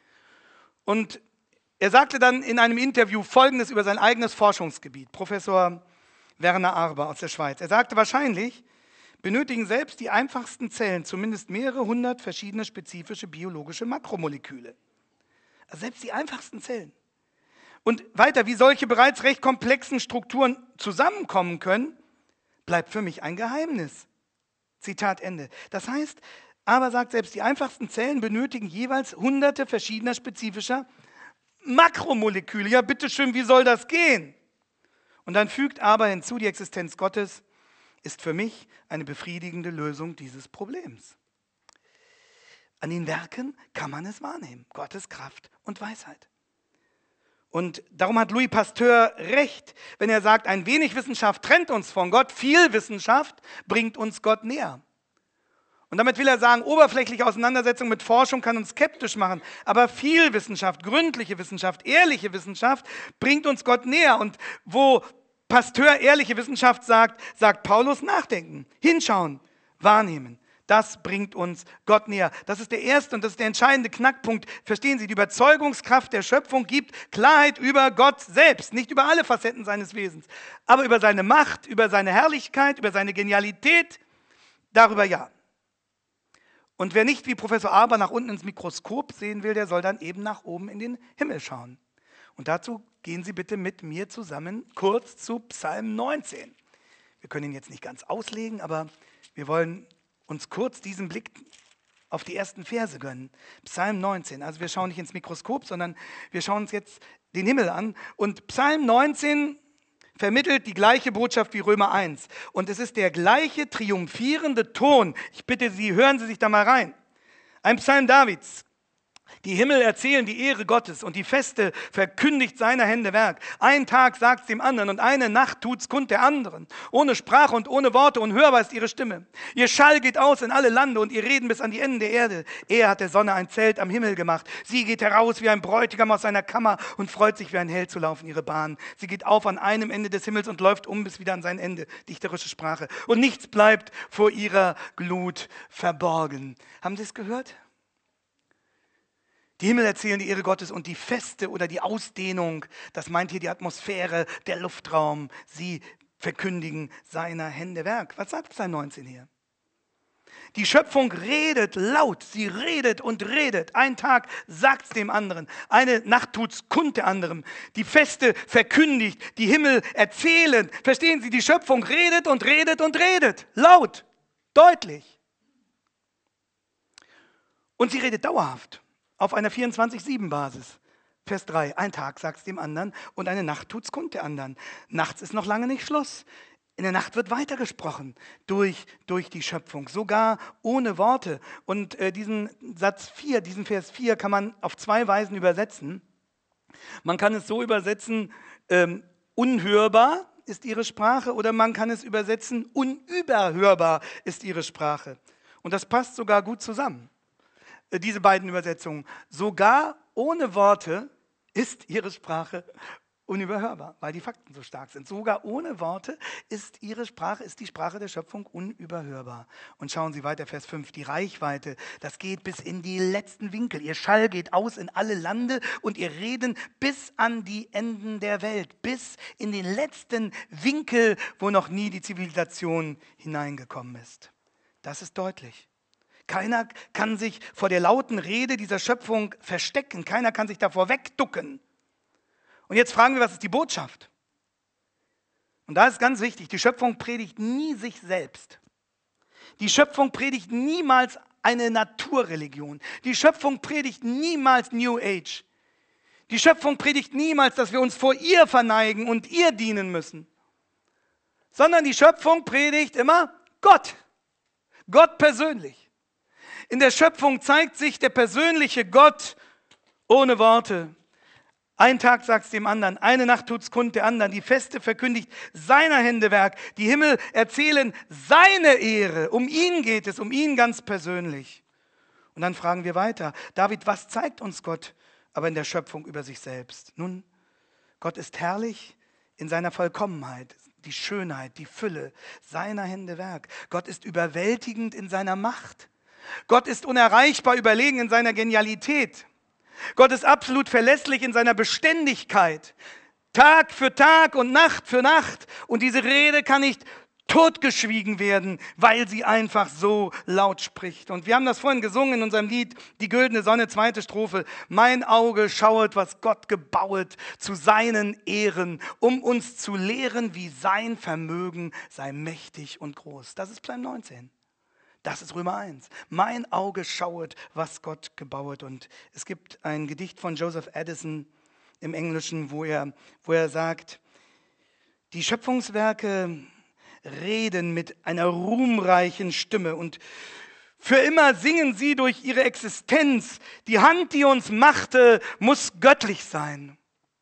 Und er sagte dann in einem Interview Folgendes über sein eigenes Forschungsgebiet. Professor Werner Aber aus der Schweiz. Er sagte, wahrscheinlich benötigen selbst die einfachsten Zellen zumindest mehrere hundert verschiedene spezifische biologische Makromoleküle. Also selbst die einfachsten Zellen. Und weiter, wie solche bereits recht komplexen Strukturen zusammenkommen können, bleibt für mich ein Geheimnis. Zitat Ende. Das heißt, Aber sagt, selbst die einfachsten Zellen benötigen jeweils hunderte verschiedener spezifischer Makromoleküle. Ja, bitteschön, wie soll das gehen? Und dann fügt Aber hinzu, die Existenz Gottes ist für mich eine befriedigende Lösung dieses Problems. An den Werken kann man es wahrnehmen, Gottes Kraft und Weisheit. Und darum hat Louis Pasteur recht, wenn er sagt, ein wenig Wissenschaft trennt uns von Gott, viel Wissenschaft bringt uns Gott näher. Und damit will er sagen, oberflächliche Auseinandersetzung mit Forschung kann uns skeptisch machen, aber viel Wissenschaft, gründliche Wissenschaft, ehrliche Wissenschaft bringt uns Gott näher. Und wo Pasteur ehrliche Wissenschaft sagt, sagt Paulus nachdenken, hinschauen, wahrnehmen. Das bringt uns Gott näher. Das ist der erste und das ist der entscheidende Knackpunkt. Verstehen Sie, die Überzeugungskraft der Schöpfung gibt Klarheit über Gott selbst, nicht über alle Facetten seines Wesens, aber über seine Macht, über seine Herrlichkeit, über seine Genialität, darüber ja. Und wer nicht wie Professor Aber nach unten ins Mikroskop sehen will, der soll dann eben nach oben in den Himmel schauen. Und dazu gehen Sie bitte mit mir zusammen kurz zu Psalm 19. Wir können ihn jetzt nicht ganz auslegen, aber wir wollen uns kurz diesen Blick auf die ersten Verse gönnen. Psalm 19. Also wir schauen nicht ins Mikroskop, sondern wir schauen uns jetzt den Himmel an. Und Psalm 19 vermittelt die gleiche Botschaft wie Römer 1. Und es ist der gleiche triumphierende Ton. Ich bitte Sie, hören Sie sich da mal rein. Ein Psalm Davids. Die Himmel erzählen die Ehre Gottes und die Feste verkündigt seiner Hände Werk. Ein Tag sagt's dem anderen und eine Nacht tut's kund der anderen. Ohne Sprache und ohne Worte, unhörbar ist ihre Stimme. Ihr Schall geht aus in alle Lande und ihr Reden bis an die Enden der Erde. Er hat der Sonne ein Zelt am Himmel gemacht. Sie geht heraus wie ein Bräutigam aus seiner Kammer und freut sich wie ein Held zu laufen ihre Bahn. Sie geht auf an einem Ende des Himmels und läuft um bis wieder an sein Ende. Dichterische Sprache. Und nichts bleibt vor ihrer Glut verborgen. Haben Sie es gehört? Die Himmel erzählen die Ehre Gottes und die Feste oder die Ausdehnung, das meint hier die Atmosphäre, der Luftraum, sie verkündigen seiner Hände Werk. Was sagt Psalm 19 hier? Die Schöpfung redet laut, sie redet und redet. Ein Tag sagt's dem anderen, eine Nacht tut's kund der anderen. Die Feste verkündigt, die Himmel erzählen. Verstehen Sie, die Schöpfung redet und redet und redet. Laut, deutlich. Und sie redet dauerhaft, auf einer 24/7-Basis. Vers 3, ein Tag sagt's dem anderen und eine Nacht tut's kund der anderen. Nachts ist noch lange nicht Schluss. In der Nacht wird weitergesprochen durch die Schöpfung, sogar ohne Worte. Und diesen Vers 4 kann man auf zwei Weisen übersetzen. Man kann es so übersetzen, unhörbar ist ihre Sprache, oder man kann es übersetzen, unüberhörbar ist ihre Sprache. Und das passt sogar gut zusammen, diese beiden Übersetzungen. Sogar ohne Worte ist ihre Sprache unüberhörbar, weil die Fakten so stark sind. Sogar ohne Worte ist ihre Sprache, ist die Sprache der Schöpfung unüberhörbar. Und schauen Sie weiter, Vers 5, die Reichweite, das geht bis in die letzten Winkel. Ihr Schall geht aus in alle Lande und ihr Reden bis an die Enden der Welt, bis in den letzten Winkel, wo noch nie die Zivilisation hineingekommen ist. Das ist deutlich. Keiner kann sich vor der lauten Rede dieser Schöpfung verstecken. Keiner kann sich davor wegducken. Und jetzt fragen wir, was ist die Botschaft? Und da ist ganz wichtig, die Schöpfung predigt nie sich selbst. Die Schöpfung predigt niemals eine Naturreligion. Die Schöpfung predigt niemals New Age. Die Schöpfung predigt niemals, dass wir uns vor ihr verneigen und ihr dienen müssen. Sondern die Schöpfung predigt immer Gott. Gott persönlich. In der Schöpfung zeigt sich der persönliche Gott ohne Worte. Ein Tag sagt es dem anderen, eine Nacht tut's kund der anderen. Die Feste verkündigt seiner Hände Werk. Die Himmel erzählen seine Ehre. Um ihn geht es, um ihn ganz persönlich. Und dann fragen wir weiter, David, was zeigt uns Gott aber in der Schöpfung über sich selbst? Nun, Gott ist herrlich in seiner Vollkommenheit, die Schönheit, die Fülle seiner Hände Werk. Gott ist überwältigend in seiner Macht. Gott ist unerreichbar überlegen in seiner Genialität. Gott ist absolut verlässlich in seiner Beständigkeit, Tag für Tag und Nacht für Nacht. Und diese Rede kann nicht totgeschwiegen werden, weil sie einfach so laut spricht. Und wir haben das vorhin gesungen in unserem Lied, die güldene Sonne, zweite Strophe. Mein Auge schauet, was Gott gebauet, zu seinen Ehren, um uns zu lehren, wie sein Vermögen sei mächtig und groß. Das ist Psalm 19. Das ist Römer 1. Mein Auge schauet, was Gott gebauet. Und es gibt ein Gedicht von Joseph Addison im Englischen, wo er sagt, die Schöpfungswerke reden mit einer ruhmreichen Stimme und für immer singen sie durch ihre Existenz. Die Hand, die uns machte, muss göttlich sein.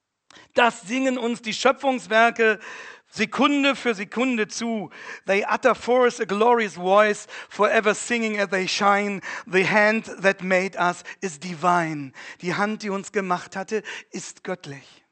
Das singen uns die Schöpfungswerke Sekunde für Sekunde zu. They utter for us a glorious voice, forever singing as they shine. The hand that made us is divine. Die Hand, die uns gemacht hatte, ist göttlich.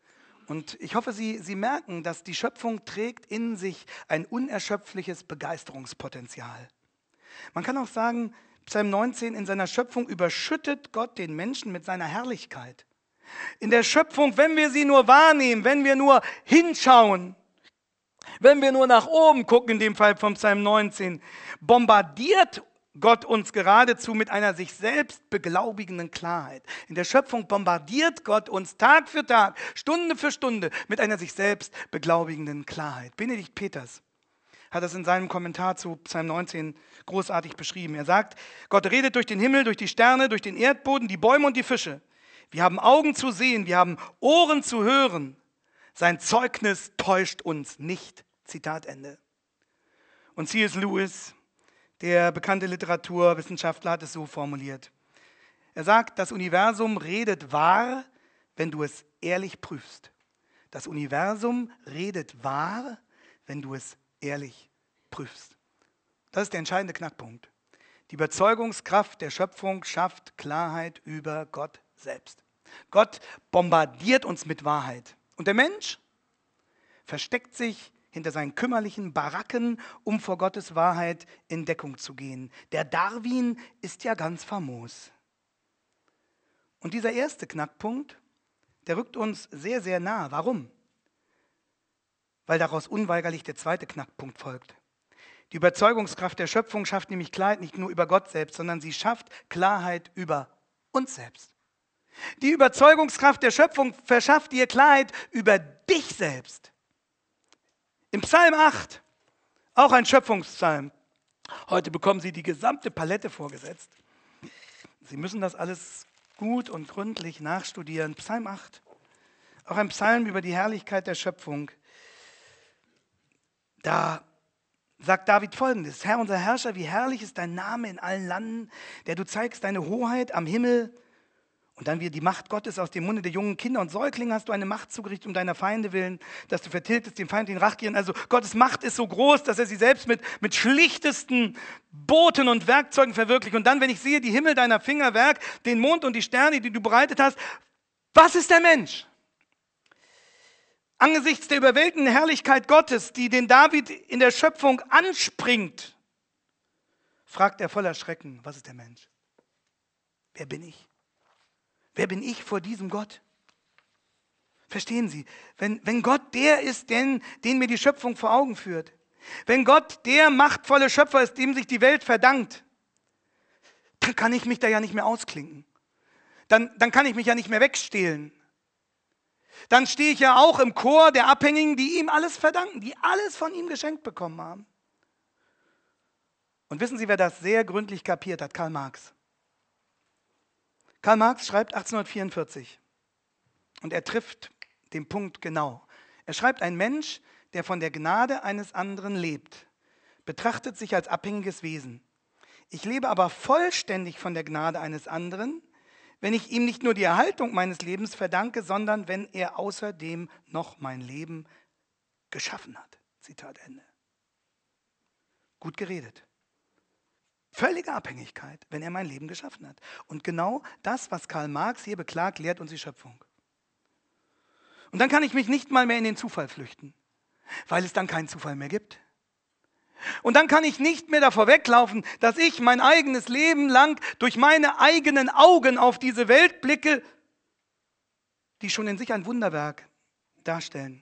Und ich hoffe, Sie merken, dass die Schöpfung trägt in sich ein unerschöpfliches Begeisterungspotenzial. Man kann auch sagen, Psalm 19, in seiner Schöpfung überschüttet Gott den Menschen mit seiner Herrlichkeit. In der Schöpfung, wenn wir sie nur wahrnehmen, wenn wir nur hinschauen, wenn wir nur nach oben gucken, in dem Fall vom Psalm 19, bombardiert Gott uns geradezu mit einer sich selbst beglaubigenden Klarheit. In der Schöpfung bombardiert Gott uns Tag für Tag, Stunde für Stunde mit einer sich selbst beglaubigenden Klarheit. Benedikt Peters hat das in seinem Kommentar zu Psalm 19 großartig beschrieben. Er sagt, Gott redet durch den Himmel, durch die Sterne, durch den Erdboden, die Bäume und die Fische. Wir haben Augen zu sehen, wir haben Ohren zu hören. Sein Zeugnis täuscht uns nicht. Zitat Ende. Und C.S. Lewis, der bekannte Literaturwissenschaftler, hat es so formuliert. Er sagt, das Universum redet wahr, wenn du es ehrlich prüfst. Das Universum redet wahr, wenn du es ehrlich prüfst. Das ist der entscheidende Knackpunkt. Die Überzeugungskraft der Schöpfung schafft Klarheit über Gott selbst. Gott bombardiert uns mit Wahrheit. Und der Mensch versteckt sich hinter seinen kümmerlichen Baracken, um vor Gottes Wahrheit in Deckung zu gehen. Der Darwin ist ja ganz famos. Und dieser erste Knackpunkt, der rückt uns sehr, sehr nah. Warum? Weil daraus unweigerlich der zweite Knackpunkt folgt. Die Überzeugungskraft der Schöpfung schafft nämlich Klarheit nicht nur über Gott selbst, sondern sie schafft Klarheit über uns selbst. Die Überzeugungskraft der Schöpfung verschafft dir Klarheit über dich selbst. Im Psalm 8, auch ein Schöpfungspsalm. Heute bekommen Sie die gesamte Palette vorgesetzt. Sie müssen das alles gut und gründlich nachstudieren. Psalm 8, auch ein Psalm über die Herrlichkeit der Schöpfung. Da sagt David Folgendes: Herr, unser Herrscher, wie herrlich ist dein Name in allen Landen, der du zeigst deine Hoheit am Himmel. Und dann wird die Macht Gottes aus dem Munde der jungen Kinder und Säuglinge hast du eine Macht zugerichtet um deiner Feinde willen, dass du vertilgtest dem Feind den Rachgieren. Also Gottes Macht ist so groß, dass er sie selbst mit schlichtesten Boten und Werkzeugen verwirklicht. Und dann, wenn ich sehe, die Himmel deiner Finger Werk, den Mond und die Sterne, die du bereitet hast, was ist der Mensch? Angesichts der überwältigenden Herrlichkeit Gottes, die den David in der Schöpfung anspringt, fragt er voller Schrecken, was ist der Mensch? Wer bin ich? Wer bin ich vor diesem Gott? Verstehen Sie, wenn Gott der ist, den mir die Schöpfung vor Augen führt, wenn Gott der machtvolle Schöpfer ist, dem sich die Welt verdankt, dann kann ich mich da ja nicht mehr ausklinken. Dann kann ich mich ja nicht mehr wegstehlen. Dann stehe ich ja auch im Chor der Abhängigen, die ihm alles verdanken, die alles von ihm geschenkt bekommen haben. Und wissen Sie, wer das sehr gründlich kapiert hat? Karl Marx. Karl Marx schreibt 1844 und er trifft den Punkt genau. Er schreibt, ein Mensch, der von der Gnade eines anderen lebt, betrachtet sich als abhängiges Wesen. Ich lebe aber vollständig von der Gnade eines anderen, wenn ich ihm nicht nur die Erhaltung meines Lebens verdanke, sondern wenn er außerdem noch mein Leben geschaffen hat. Zitat Ende. Gut geredet. Völlige Abhängigkeit, wenn er mein Leben geschaffen hat. Und genau das, was Karl Marx hier beklagt, lehrt uns die Schöpfung. Und dann kann ich mich nicht mal mehr in den Zufall flüchten, weil es dann keinen Zufall mehr gibt. Und dann kann ich nicht mehr davor weglaufen, dass ich mein eigenes Leben lang durch meine eigenen Augen auf diese Welt blicke, die schon in sich ein Wunderwerk darstellen.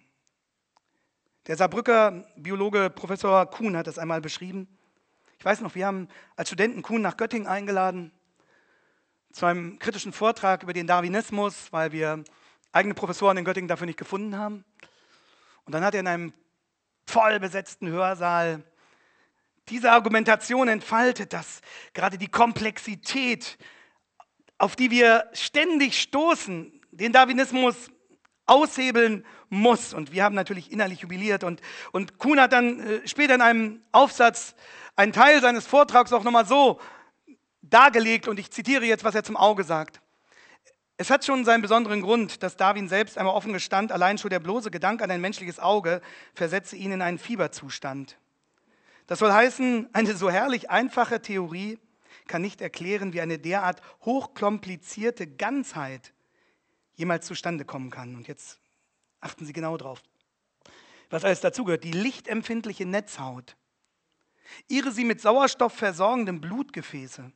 Der Saarbrücker Biologe Professor Kuhn hat das einmal beschrieben. Ich weiß noch, wir haben als Studenten Kuhn nach Göttingen eingeladen zu einem kritischen Vortrag über den Darwinismus, weil wir eigene Professoren in Göttingen dafür nicht gefunden haben. Und dann hat er in einem voll besetzten Hörsaal diese Argumentation entfaltet, dass gerade die Komplexität, auf die wir ständig stoßen, den Darwinismus aushebeln muss. Und wir haben natürlich innerlich jubiliert. Und Kuhn hat dann später in einem Aufsatz einen Teil seines Vortrags auch nochmal so dargelegt. Und ich zitiere jetzt, was er zum Auge sagt. Es hat schon seinen besonderen Grund, dass Darwin selbst einmal offen gestand, allein schon der bloße Gedanke an ein menschliches Auge versetze ihn in einen Fieberzustand. Das soll heißen, eine so herrlich einfache Theorie kann nicht erklären, wie eine derart hochkomplizierte Ganzheit jemals zustande kommen kann. Und jetzt achten Sie genau drauf, was alles dazugehört. Die lichtempfindliche Netzhaut, ihre sie mit Sauerstoff versorgenden Blutgefäße,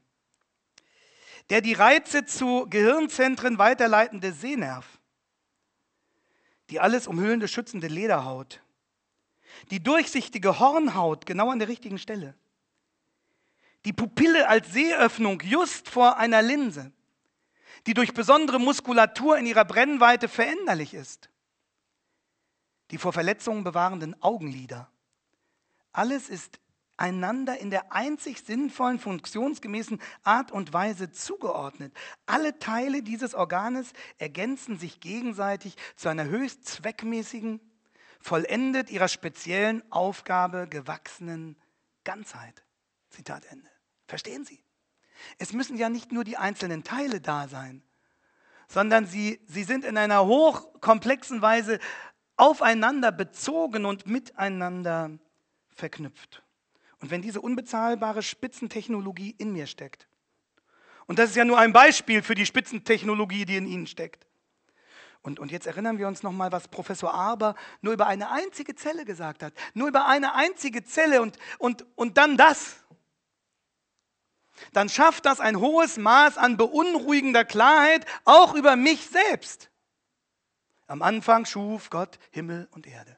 der die Reize zu Gehirnzentren weiterleitende Sehnerv, die alles umhüllende schützende Lederhaut, die durchsichtige Hornhaut genau an der richtigen Stelle, die Pupille als Sehöffnung just vor einer Linse, die durch besondere Muskulatur in ihrer Brennweite veränderlich ist, die vor Verletzungen bewahrenden Augenlider. Alles ist einander in der einzig sinnvollen, funktionsgemäßen Art und Weise zugeordnet. Alle Teile dieses Organes ergänzen sich gegenseitig zu einer höchst zweckmäßigen, vollendet ihrer speziellen Aufgabe gewachsenen Ganzheit. Zitat Ende. Verstehen Sie? Es müssen ja nicht nur die einzelnen Teile da sein, sondern sie sind in einer hochkomplexen Weise aufeinander bezogen und miteinander verknüpft. Und wenn diese unbezahlbare Spitzentechnologie in mir steckt, und das ist ja nur ein Beispiel für die Spitzentechnologie, die in Ihnen steckt. Und jetzt erinnern wir uns nochmal, was Professor Arber nur über eine einzige Zelle gesagt hat. Nur über eine einzige Zelle und dann das. dann schafft das ein hohes Maß an beunruhigender Klarheit auch über mich selbst. Am Anfang schuf Gott Himmel und Erde.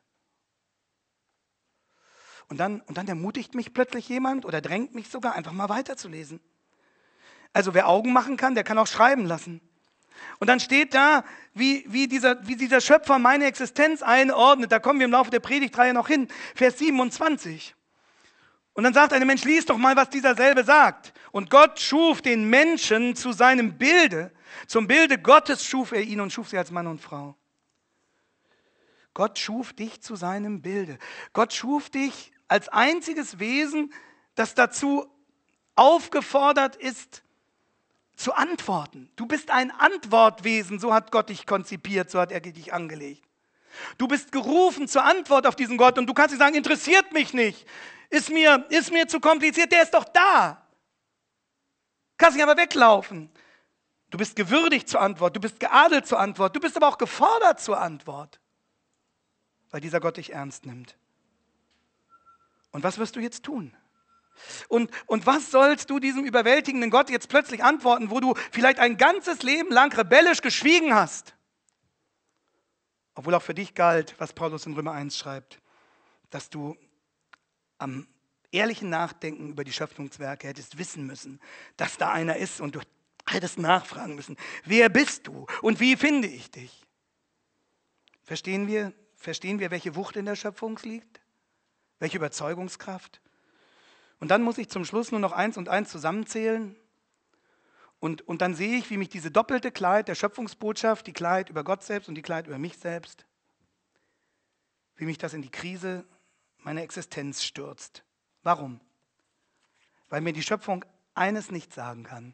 Und dann ermutigt mich plötzlich jemand oder drängt mich sogar, einfach mal weiterzulesen. Also wer Augen machen kann, der kann auch schreiben lassen. Und dann steht da, wie dieser Schöpfer meine Existenz einordnet. Da kommen wir im Laufe der Predigtreihe noch hin. Vers 27. Und dann sagt ein Mensch, lies doch mal, was dieser selbe sagt. Und Gott schuf den Menschen zu seinem Bilde. Zum Bilde Gottes schuf er ihn und schuf sie als Mann und Frau. Gott schuf dich zu seinem Bilde. Gott schuf dich als einziges Wesen, das dazu aufgefordert ist, zu antworten. Du bist ein Antwortwesen, so hat Gott dich konzipiert, so hat er dich angelegt. Du bist gerufen zur Antwort auf diesen Gott und du kannst nicht sagen, interessiert mich nicht, ist mir zu kompliziert, der ist doch da. Kannst nicht aber weglaufen. Du bist gewürdigt zur Antwort, du bist geadelt zur Antwort, du bist aber auch gefordert zur Antwort, weil dieser Gott dich ernst nimmt. Und was wirst du jetzt tun? Und was sollst du diesem überwältigenden Gott jetzt plötzlich antworten, wo du vielleicht ein ganzes Leben lang rebellisch geschwiegen hast? Obwohl auch für dich galt, was Paulus in Römer 1 schreibt, dass du am ehrlichen Nachdenken über die Schöpfungswerke hättest wissen müssen, dass da einer ist und du hättest nachfragen müssen, wer bist du und wie finde ich dich? Verstehen wir, welche Wucht in der Schöpfung liegt? Welche Überzeugungskraft? Und dann muss ich zum Schluss nur noch 1 und 1 zusammenzählen. Und dann sehe ich, wie mich diese doppelte Klarheit der Schöpfungsbotschaft, die Klarheit über Gott selbst und die Klarheit über mich selbst, wie mich das in die Krise meiner Existenz stürzt. Warum? Weil mir die Schöpfung eines nicht sagen kann.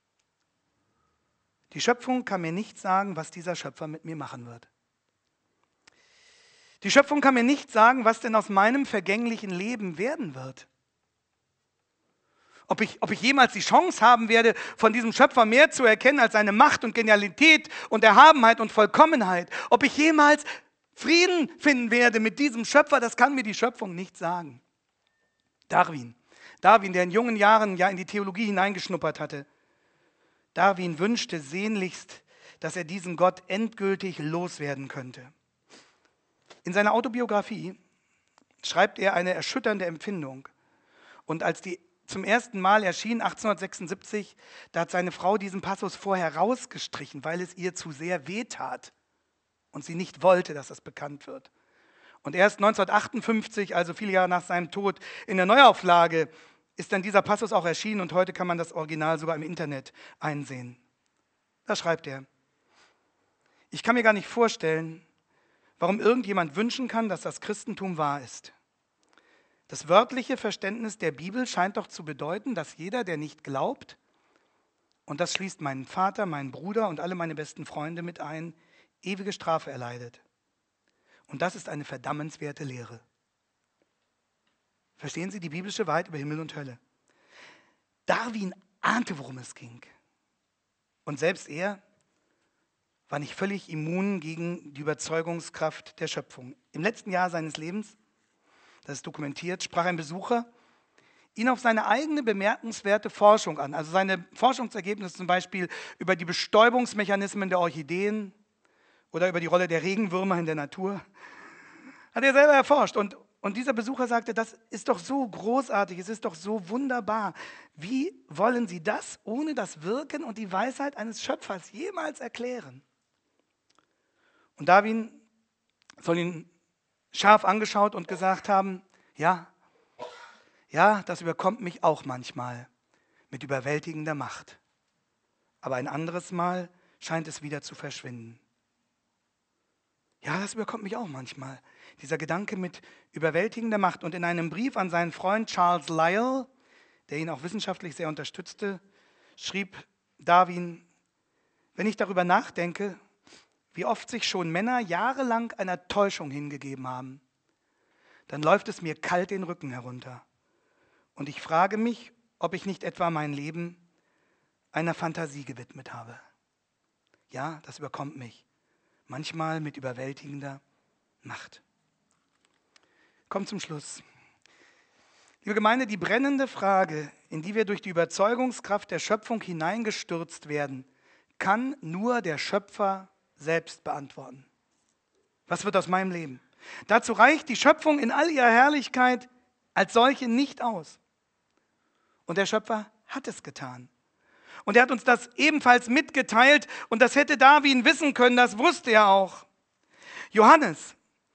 Die Schöpfung kann mir nicht sagen, was dieser Schöpfer mit mir machen wird. Die Schöpfung kann mir nicht sagen, was denn aus meinem vergänglichen Leben werden wird. Ob ich jemals die Chance haben werde, von diesem Schöpfer mehr zu erkennen als seine Macht und Genialität und Erhabenheit und Vollkommenheit. Ob ich jemals Frieden finden werde mit diesem Schöpfer, das kann mir die Schöpfung nicht sagen. Darwin, der in jungen Jahren ja in die Theologie hineingeschnuppert hatte, Darwin wünschte sehnlichst, dass er diesen Gott endgültig loswerden könnte. In seiner Autobiografie schreibt er eine erschütternde Empfindung. Und als die zum ersten Mal erschien, 1876, da hat seine Frau diesen Passus vorher rausgestrichen, weil es ihr zu sehr wehtat und sie nicht wollte, dass das bekannt wird. Und erst 1958, also viele Jahre nach seinem Tod, in der Neuauflage ist dann dieser Passus auch erschienen und heute kann man das Original sogar im Internet einsehen. Da schreibt er: Ich kann mir gar nicht vorstellen, warum irgendjemand wünschen kann, dass das Christentum wahr ist. Das wörtliche Verständnis der Bibel scheint doch zu bedeuten, dass jeder, der nicht glaubt, und das schließt meinen Vater, meinen Bruder und alle meine besten Freunde mit ein, ewige Strafe erleidet. Und das ist eine verdammenswerte Lehre. Verstehen Sie die biblische Wahrheit über Himmel und Hölle? Darwin ahnte, worum es ging. Und selbst er war nicht völlig immun gegen die Überzeugungskraft der Schöpfung. Im letzten Jahr seines Lebens, das ist dokumentiert, sprach ein Besucher ihn auf seine eigene bemerkenswerte Forschung an. Also seine Forschungsergebnisse zum Beispiel über die Bestäubungsmechanismen der Orchideen oder über die Rolle der Regenwürmer in der Natur. Hat er selber erforscht. Und dieser Besucher sagte, das ist doch so großartig, es ist doch so wunderbar. Wie wollen Sie das ohne das Wirken und die Weisheit eines Schöpfers jemals erklären? Und Darwin soll ihn scharf angeschaut und gesagt haben, ja, das überkommt mich auch manchmal mit überwältigender Macht. Aber ein anderes Mal scheint es wieder zu verschwinden. Ja, das überkommt mich auch manchmal. Dieser Gedanke mit überwältigender Macht. Und in einem Brief an seinen Freund Charles Lyell, der ihn auch wissenschaftlich sehr unterstützte, schrieb Darwin: Wenn ich darüber nachdenke, wie oft sich schon Männer jahrelang einer Täuschung hingegeben haben, dann läuft es mir kalt den Rücken herunter. Und ich frage mich, ob ich nicht etwa mein Leben einer Fantasie gewidmet habe. Ja, das überkommt mich. Manchmal mit überwältigender Macht. Kommt zum Schluss. Liebe Gemeinde, die brennende Frage in die wir durch die Überzeugungskraft der Schöpfung hineingestürzt werden, kann nur der Schöpfer selbst beantworten. Was wird aus meinem Leben? Dazu reicht die Schöpfung in all ihrer Herrlichkeit als solche nicht aus. Und der Schöpfer hat es getan. Und er hat uns das ebenfalls mitgeteilt und das hätte Darwin wissen können, das wusste er auch. Johannes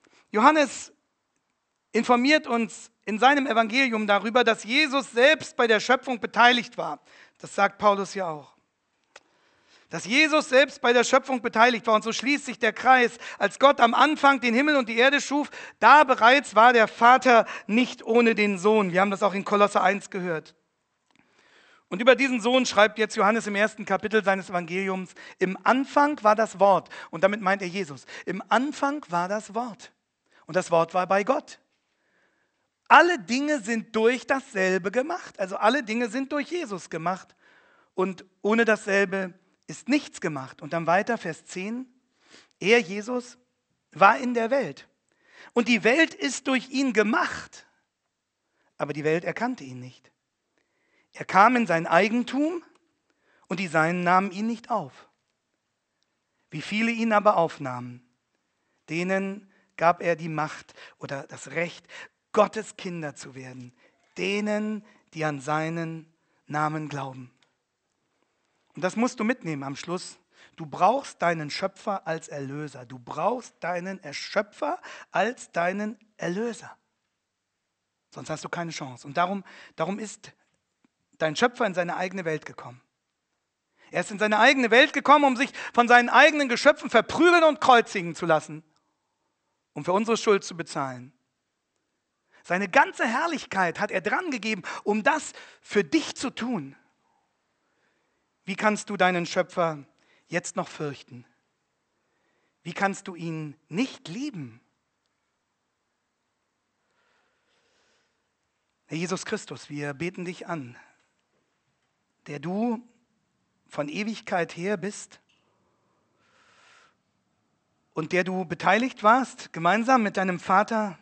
informiert uns in seinem Evangelium darüber, dass Jesus selbst bei der Schöpfung beteiligt war. Das sagt Paulus ja auch. Dass Jesus selbst bei der Schöpfung beteiligt war. Und so schließt sich der Kreis. Als Gott am Anfang den Himmel und die Erde schuf, da bereits war der Vater nicht ohne den Sohn. Wir haben das auch in Kolosser 1 gehört. Und über diesen Sohn schreibt jetzt Johannes im 1. Kapitel seines Evangeliums, im Anfang war das Wort. Und damit meint er Jesus. Im Anfang war das Wort. Und das Wort war bei Gott. Alle Dinge sind durch dasselbe gemacht. Also alle Dinge sind durch Jesus gemacht. Und ohne dasselbe ist nichts gemacht. Und dann weiter, Vers 10. Er, Jesus, war in der Welt. Und die Welt ist durch ihn gemacht. Aber die Welt erkannte ihn nicht. Er kam in sein Eigentum und die Seinen nahmen ihn nicht auf. Wie viele ihn aber aufnahmen, denen gab er die Macht oder das Recht, Gottes Kinder zu werden, denen, die an seinen Namen glauben. Und das musst du mitnehmen am Schluss. Du brauchst deinen Schöpfer als Erlöser. Du brauchst deinen Schöpfer als deinen Erlöser. Sonst hast du keine Chance. Und darum ist dein Schöpfer in seine eigene Welt gekommen. Er ist in seine eigene Welt gekommen, um sich von seinen eigenen Geschöpfen verprügeln und kreuzigen zu lassen, um für unsere Schuld zu bezahlen. Seine ganze Herrlichkeit hat er dran gegeben, um das für dich zu tun. Wie kannst du deinen Schöpfer jetzt noch fürchten? Wie kannst du ihn nicht lieben? Herr Jesus Christus, wir beten dich an, der du von Ewigkeit her bist und der du beteiligt warst, gemeinsam mit deinem Vater,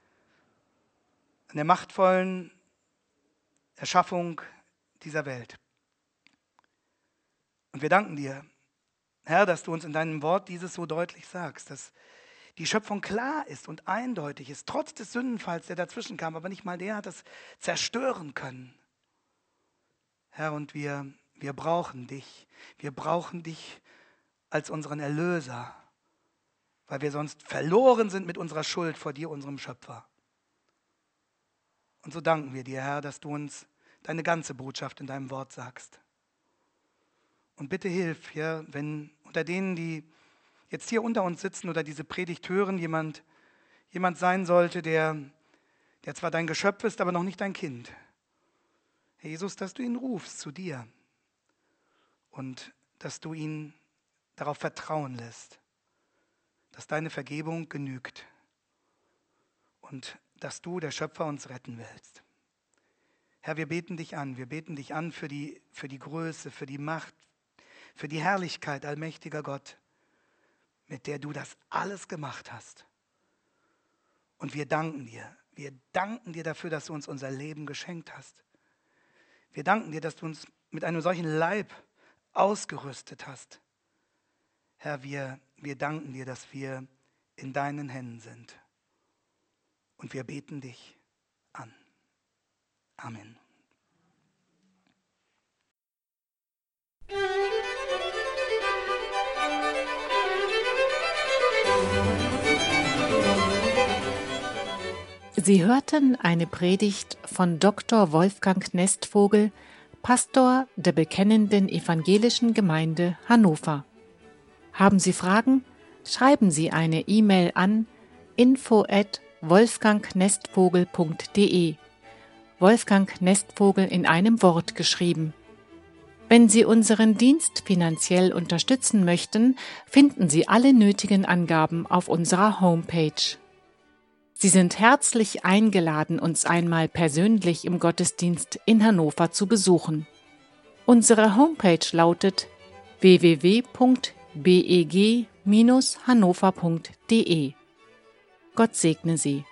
an der machtvollen Erschaffung dieser Welt. Und wir danken dir, Herr, dass du uns in deinem Wort dieses so deutlich sagst, dass die Schöpfung klar ist und eindeutig ist, trotz des Sündenfalls, der dazwischen kam, aber nicht mal der hat es zerstören können. Herr, und wir brauchen dich. Wir brauchen dich als unseren Erlöser, weil wir sonst verloren sind mit unserer Schuld vor dir, unserem Schöpfer. Und so danken wir dir, Herr, dass du uns deine ganze Botschaft in deinem Wort sagst. Und bitte hilf, ja, wenn unter denen, die jetzt hier unter uns sitzen oder diese Predigt hören, jemand sein sollte, der zwar dein Geschöpf ist, aber noch nicht dein Kind. Herr Jesus, dass du ihn rufst zu dir und dass du ihn darauf vertrauen lässt, dass deine Vergebung genügt und dass du, der Schöpfer, uns retten willst. Herr, wir beten dich an für die Größe, für die Macht, für die Herrlichkeit, allmächtiger Gott, mit der du das alles gemacht hast. Und wir danken dir dafür, dass du uns unser Leben geschenkt hast. Wir danken dir, dass du uns mit einem solchen Leib ausgerüstet hast. Herr, wir danken dir, dass wir in deinen Händen sind. Und wir beten dich an. Amen. Sie hörten eine Predigt von Dr. Wolfgang Nestvogel, Pastor der Bekennenden Evangelischen Gemeinde Hannover. Haben Sie Fragen? Schreiben Sie eine E-Mail an info@wolfgangnestvogel.de. Wolfgang Nestvogel in einem Wort geschrieben. Wenn Sie unseren Dienst finanziell unterstützen möchten, finden Sie alle nötigen Angaben auf unserer Homepage. Sie sind herzlich eingeladen, uns einmal persönlich im Gottesdienst in Hannover zu besuchen. Unsere Homepage lautet www.beg-hannover.de. Gott segne Sie.